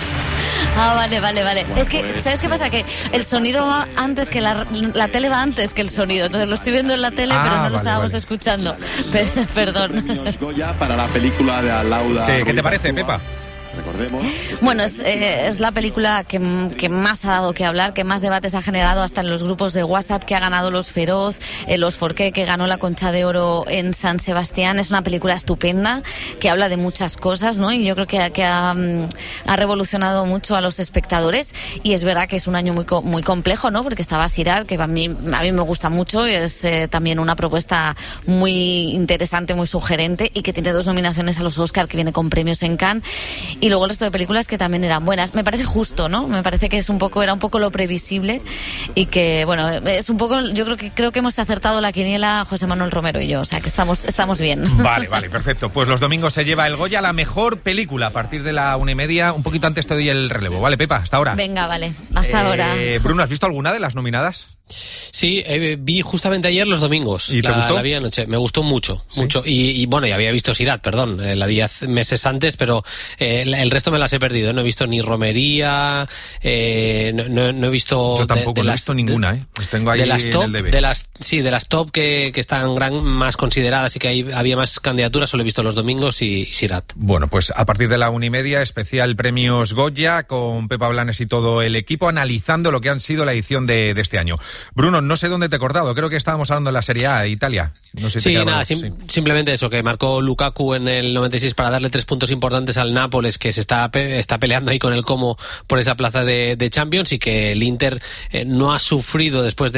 Ah, vale, vale, vale. Es que, ¿sabes qué pasa? Que el sonido va antes que la, la tele va antes que el sonido. Entonces lo estoy viendo en la tele, ah, pero no vale, lo estábamos vale. escuchando. Per, perdón. Goya para la película de Alauda. ¿Qué, ¿qué te parece, Pepa? Recordemos. Bueno, es, eh, es la película que, que más ha dado que hablar, que más debates ha generado hasta en los grupos de WhatsApp, que ha ganado Los Feroz, eh, Los Forqué, que ganó la Concha de Oro en San Sebastián. Es una película estupenda, que habla de muchas cosas, ¿no? Y yo creo que, que ha, ha revolucionado mucho a los espectadores. Y es verdad que es un año muy, muy complejo, ¿no? Porque estaba Sirat, que a mí, a mí me gusta mucho, y es eh, también una propuesta muy interesante, muy sugerente, y que tiene dos nominaciones a los Oscar, que viene con premios en Cannes. Y luego el resto de películas que también eran buenas. Me parece justo, ¿no? Me parece que es un poco, era un poco lo previsible, y que, bueno, es un poco, yo creo que creo que hemos acertado la quiniela José Manuel Romero y yo, o sea que estamos, estamos bien. Vale, vale, perfecto. Pues los domingos se lleva el Goya, la mejor película, a partir de la una y media. Un poquito antes te doy el relevo, ¿vale, Pepa? Hasta ahora. Venga, vale, hasta eh, ahora. Bruno, ¿has visto alguna de las nominadas? Sí, eh, vi justamente ayer Los Domingos. ¿Y te la, gustó? La vi anoche. Me gustó mucho, ¿Sí? mucho. Y, y bueno, ya había visto Sirat, perdón. Eh, la vi hace meses antes, pero eh, el, el resto me las he perdido. ¿eh? No he visto ni Romería, eh, no, no, no he visto... Yo tampoco, de, de no las, he visto ninguna, ¿eh? Pues tengo ahí de las top, en el D V. de las, sí, de las top que, que están gran, más consideradas y que hay, había más candidaturas, solo he visto Los Domingos y, y Sirat. Bueno, pues a partir de la una y media, especial Premios Goya, con Pepa Blanes y todo el equipo, analizando lo que han sido la edición de, de este año. Bruno, no sé dónde te he cortado, creo que estábamos hablando de la Serie A, Italia. No sé si sí, te nada, sim- sim- sí. simplemente eso, que marcó Lukaku en el noventa y seis para darle tres puntos importantes al Nápoles, que se está, pe- está peleando ahí con el Como por esa plaza de, de Champions, y que el Inter eh, no ha sufrido después de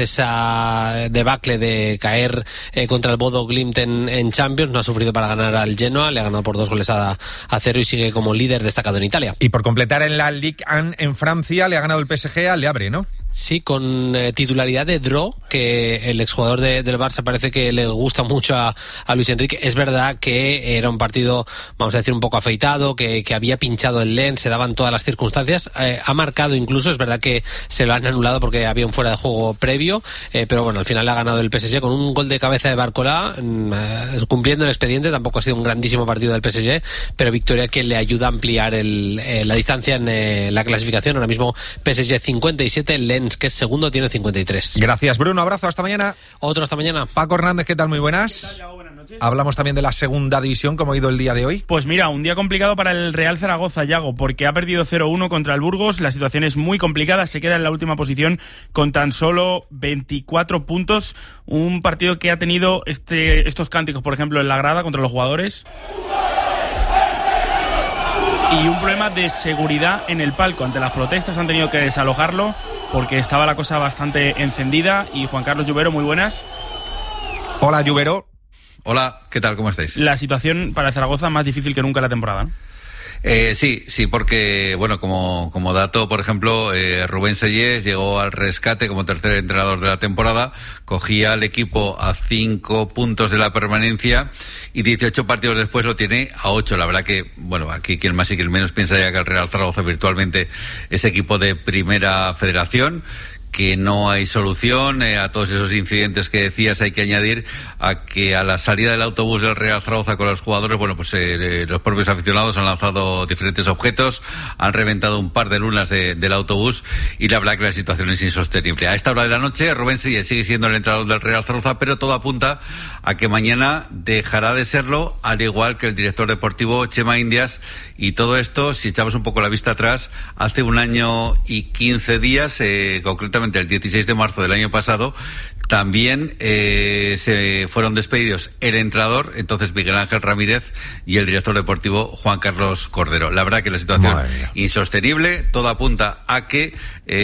esa debacle de caer eh, contra el Bodo Glimt en, en Champions, no ha sufrido para ganar al Genoa, le ha ganado por dos goles a, a cero y sigue como líder destacado en Italia. Y por completar en la Ligue uno en Francia, le ha ganado el P S G al Le Havre, ¿no? Sí, con eh, titularidad de Dro, que el exjugador de, del Barça parece que le gusta mucho a, a Luis Enrique. Es verdad que era un partido, vamos a decir, un poco afeitado, que, que había pinchado el Lens, se daban todas las circunstancias. Eh, ha marcado incluso, es verdad que se lo han anulado porque había un fuera de juego previo, eh, pero bueno, al final ha ganado el P S G con un gol de cabeza de Barcola, eh, cumpliendo el expediente. Tampoco ha sido un grandísimo partido del P S G, pero victoria que le ayuda a ampliar el, eh, la distancia en eh, la clasificación. Ahora mismo P S G cincuenta y siete, Lens, que es segundo, tiene cincuenta y tres. Gracias, Bruno. Abrazo, hasta mañana. Otro hasta mañana. Paco Hernández, ¿qué tal? Muy buenas. Hablamos también de la segunda división, ¿cómo ha ido el día de hoy? Pues mira, un día complicado para el Real Zaragoza, Yago, porque ha perdido cero uno contra el Burgos. La situación es muy complicada, se queda en la última posición con tan solo veinticuatro puntos. Un partido que ha tenido este, estos cánticos, por ejemplo, en la grada contra los jugadores. Y un problema de seguridad en el palco. Ante las protestas han tenido que desalojarlo porque estaba la cosa bastante encendida. Y Juan Carlos Lluvero, muy buenas. Hola, Lluvero. Hola, ¿qué tal? ¿Cómo estáis? La situación para Zaragoza más difícil que nunca en la temporada, ¿no? Eh, sí, sí, porque, bueno, como, como dato, por ejemplo, eh, Rubén Sellés llegó al rescate como tercer entrenador de la temporada, cogía al equipo a cinco puntos de la permanencia y dieciocho partidos después lo tiene a ocho. La verdad que, bueno, aquí quien más y quien menos piensa ya que el Real Zaragoza virtualmente es equipo de primera federación, que no hay solución. Eh, a todos esos incidentes que decías hay que añadir a que a la salida del autobús del Real Zaragoza con los jugadores, bueno, pues eh, los propios aficionados han lanzado diferentes objetos, han reventado un par de lunas de, del autobús y la verdad que la situación es insostenible. A esta hora de la noche Rubén sigue, sigue siendo el entrenador del Real Zaragoza, pero todo apunta a que mañana dejará de serlo, al igual que el director deportivo Chema Indias. Y todo esto, si echamos un poco la vista atrás, hace un año y quince días, eh, concretamente el dieciséis de marzo del año pasado, también eh, se fueron despedidos el entrenador, entonces Miguel Ángel Ramírez, y el director deportivo Juan Carlos Cordero. La verdad que la situación insostenible, todo apunta a que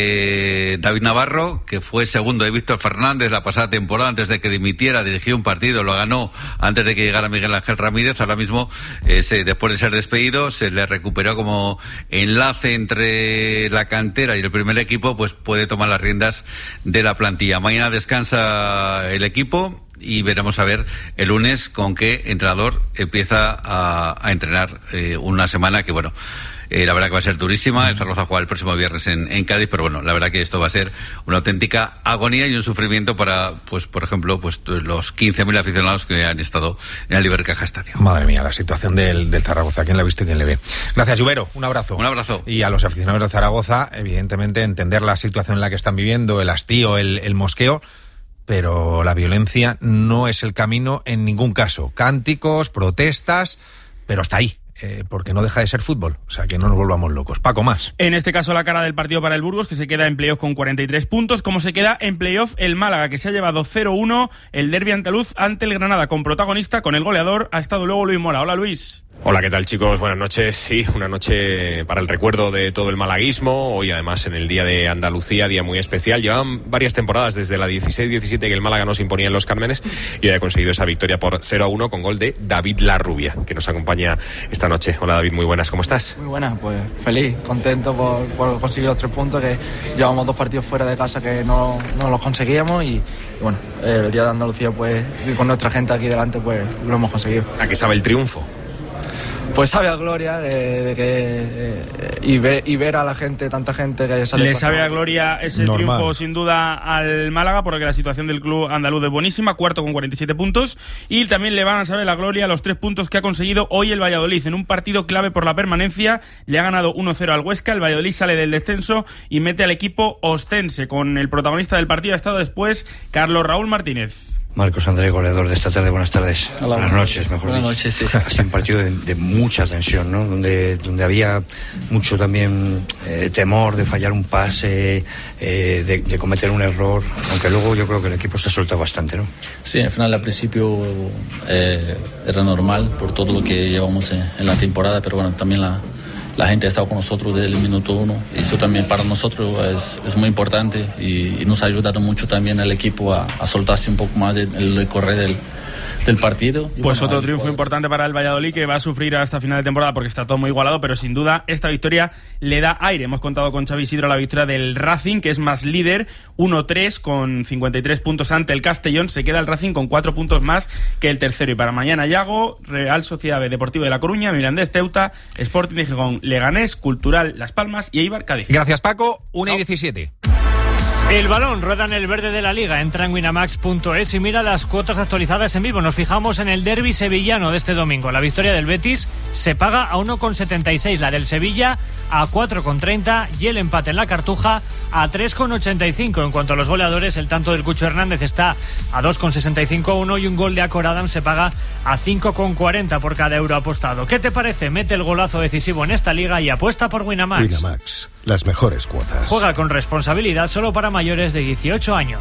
eh, David Navarro, que fue segundo de Víctor Fernández la pasada temporada antes de que dimitiera, dirigió un partido, lo ganó antes de que llegara Miguel Ángel Ramírez. Ahora mismo, eh, se, después de ser despedido, se le recuperó como enlace entre la cantera y el primer equipo, pues puede tomar las riendas de la plantilla. Mañana descansa el equipo y veremos a ver el lunes con qué entrenador empieza a, a entrenar, eh, una semana que, bueno, eh, la verdad que va a ser durísima. El Zaragoza juega el próximo viernes en, en Cádiz, pero bueno, la verdad que esto va a ser una auténtica agonía y un sufrimiento para, pues, por ejemplo, pues los quince mil aficionados que han estado en el Ibercaja Estadio. Madre mía, la situación del, del Zaragoza, ¿quién la ha visto y quién le ve? Gracias, Lluvero, un abrazo. Un abrazo. Y a los aficionados del Zaragoza, evidentemente, entender la situación en la que están viviendo, el hastío, el, el mosqueo, pero la violencia no es el camino en ningún caso. Cánticos, protestas, pero hasta ahí. Eh, porque no deja de ser fútbol, o sea que no nos volvamos locos. Paco, más. En este caso la cara del partido para el Burgos, que se queda en playoff con cuarenta y tres puntos, como se queda en playoff el Málaga, que se ha llevado cero uno el derbi andaluz ante el Granada, con protagonista, con el goleador, ha estado luego Luis Mora. Hola, Luis. Hola, ¿qué tal, chicos? Buenas noches. Sí, una noche para el recuerdo de todo el malaguismo. Hoy, además, en el Día de Andalucía, día muy especial. Llevan varias temporadas, desde la dieciséis diecisiete, que el Málaga nos imponía en los Cármenes, y hoy ha conseguido esa victoria por cero a uno con gol de David Larrubia, que nos acompaña esta noche. Hola, David, muy buenas. ¿Cómo estás? Muy buenas, pues feliz, contento por, por conseguir los tres puntos, que llevamos dos partidos fuera de casa que no, no los conseguíamos, y, y bueno, el Día de Andalucía, pues, con nuestra gente aquí delante, pues lo hemos conseguido. ¿A qué sabe el triunfo? Pues sabe a gloria de, de que eh, y, ve, y ver a la gente, tanta gente que sale. Le sabe a gloria ese Normal. triunfo sin duda al Málaga, porque la situación del club andaluz es buenísima, cuarto con cuarenta y siete puntos, y también le van a saber la gloria los tres puntos que ha conseguido hoy el Valladolid en un partido clave por la permanencia. Le ha ganado uno cero al Huesca, el Valladolid sale del descenso y mete al equipo ostense. Con el protagonista del partido ha estado después Carlos Raúl Martínez. Marcos Andrés, goleador de esta tarde, buenas tardes. Hola, buenas noches, mejor buenas dicho. Noches, sí. Ha sido un partido de, de mucha tensión, ¿no? Donde, donde había mucho también eh, temor de fallar un pase, eh, de, de cometer un error, aunque luego yo creo que el equipo se ha soltado bastante, ¿no? Sí, al final, al principio eh, era normal por todo lo que llevamos en, en la temporada, pero bueno, también la... La gente ha estado con nosotros desde el minuto uno, y eso también para nosotros es, es muy importante, y, y nos ha ayudado mucho también al equipo a, a soltarse un poco más el, el correr del, del partido. Pues bueno, otro triunfo importante para el Valladolid, que va a sufrir hasta final de temporada porque está todo muy igualado, pero sin duda esta victoria le da aire. Hemos contado con Xavi Isidro la victoria del Racing, que es más líder, uno tres con cincuenta y tres puntos ante el Castellón. Se queda el Racing con cuatro puntos más que el tercero. Y para mañana Yago, Real Sociedad Deportivo de La Coruña, Mirandés Teuta, Sporting de Gijón, Leganés, Cultural Las Palmas y Eibar Cádiz. Gracias, Paco. una y diecisiete. El balón rueda en el verde de la Liga. Entra en winamax punto es y mira las cuotas actualizadas en vivo. Nos fijamos en el derbi sevillano de este domingo. La victoria del Betis se paga a uno con setenta y seis, la del Sevilla a cuatro con treinta y el empate en la Cartuja a tres con ochenta y cinco. En cuanto a los goleadores, el tanto del Cucho Hernández está a dos con sesenta y cinco uno y un gol de Acor Adam se paga a cinco con cuarenta por cada euro apostado. ¿Qué te parece? Mete el golazo decisivo en esta liga y apuesta por Winamax. Winamax, las mejores cuotas. Juega con responsabilidad, solo para mayores de dieciocho años.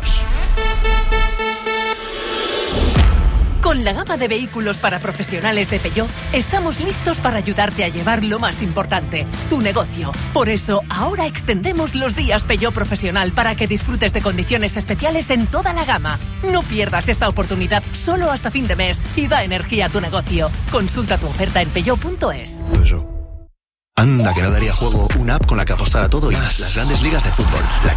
Con la gama de vehículos para profesionales de Peugeot, estamos listos para ayudarte a llevar lo más importante, tu negocio. Por eso, ahora extendemos los días Peugeot Profesional para que disfrutes de condiciones especiales en toda la gama. No pierdas esta oportunidad solo hasta fin de mes y da energía a tu negocio. Consulta tu oferta en peugeot punto es. Anda, que no daría juego una app con la que apostar a todo y más. Las grandes ligas de fútbol, la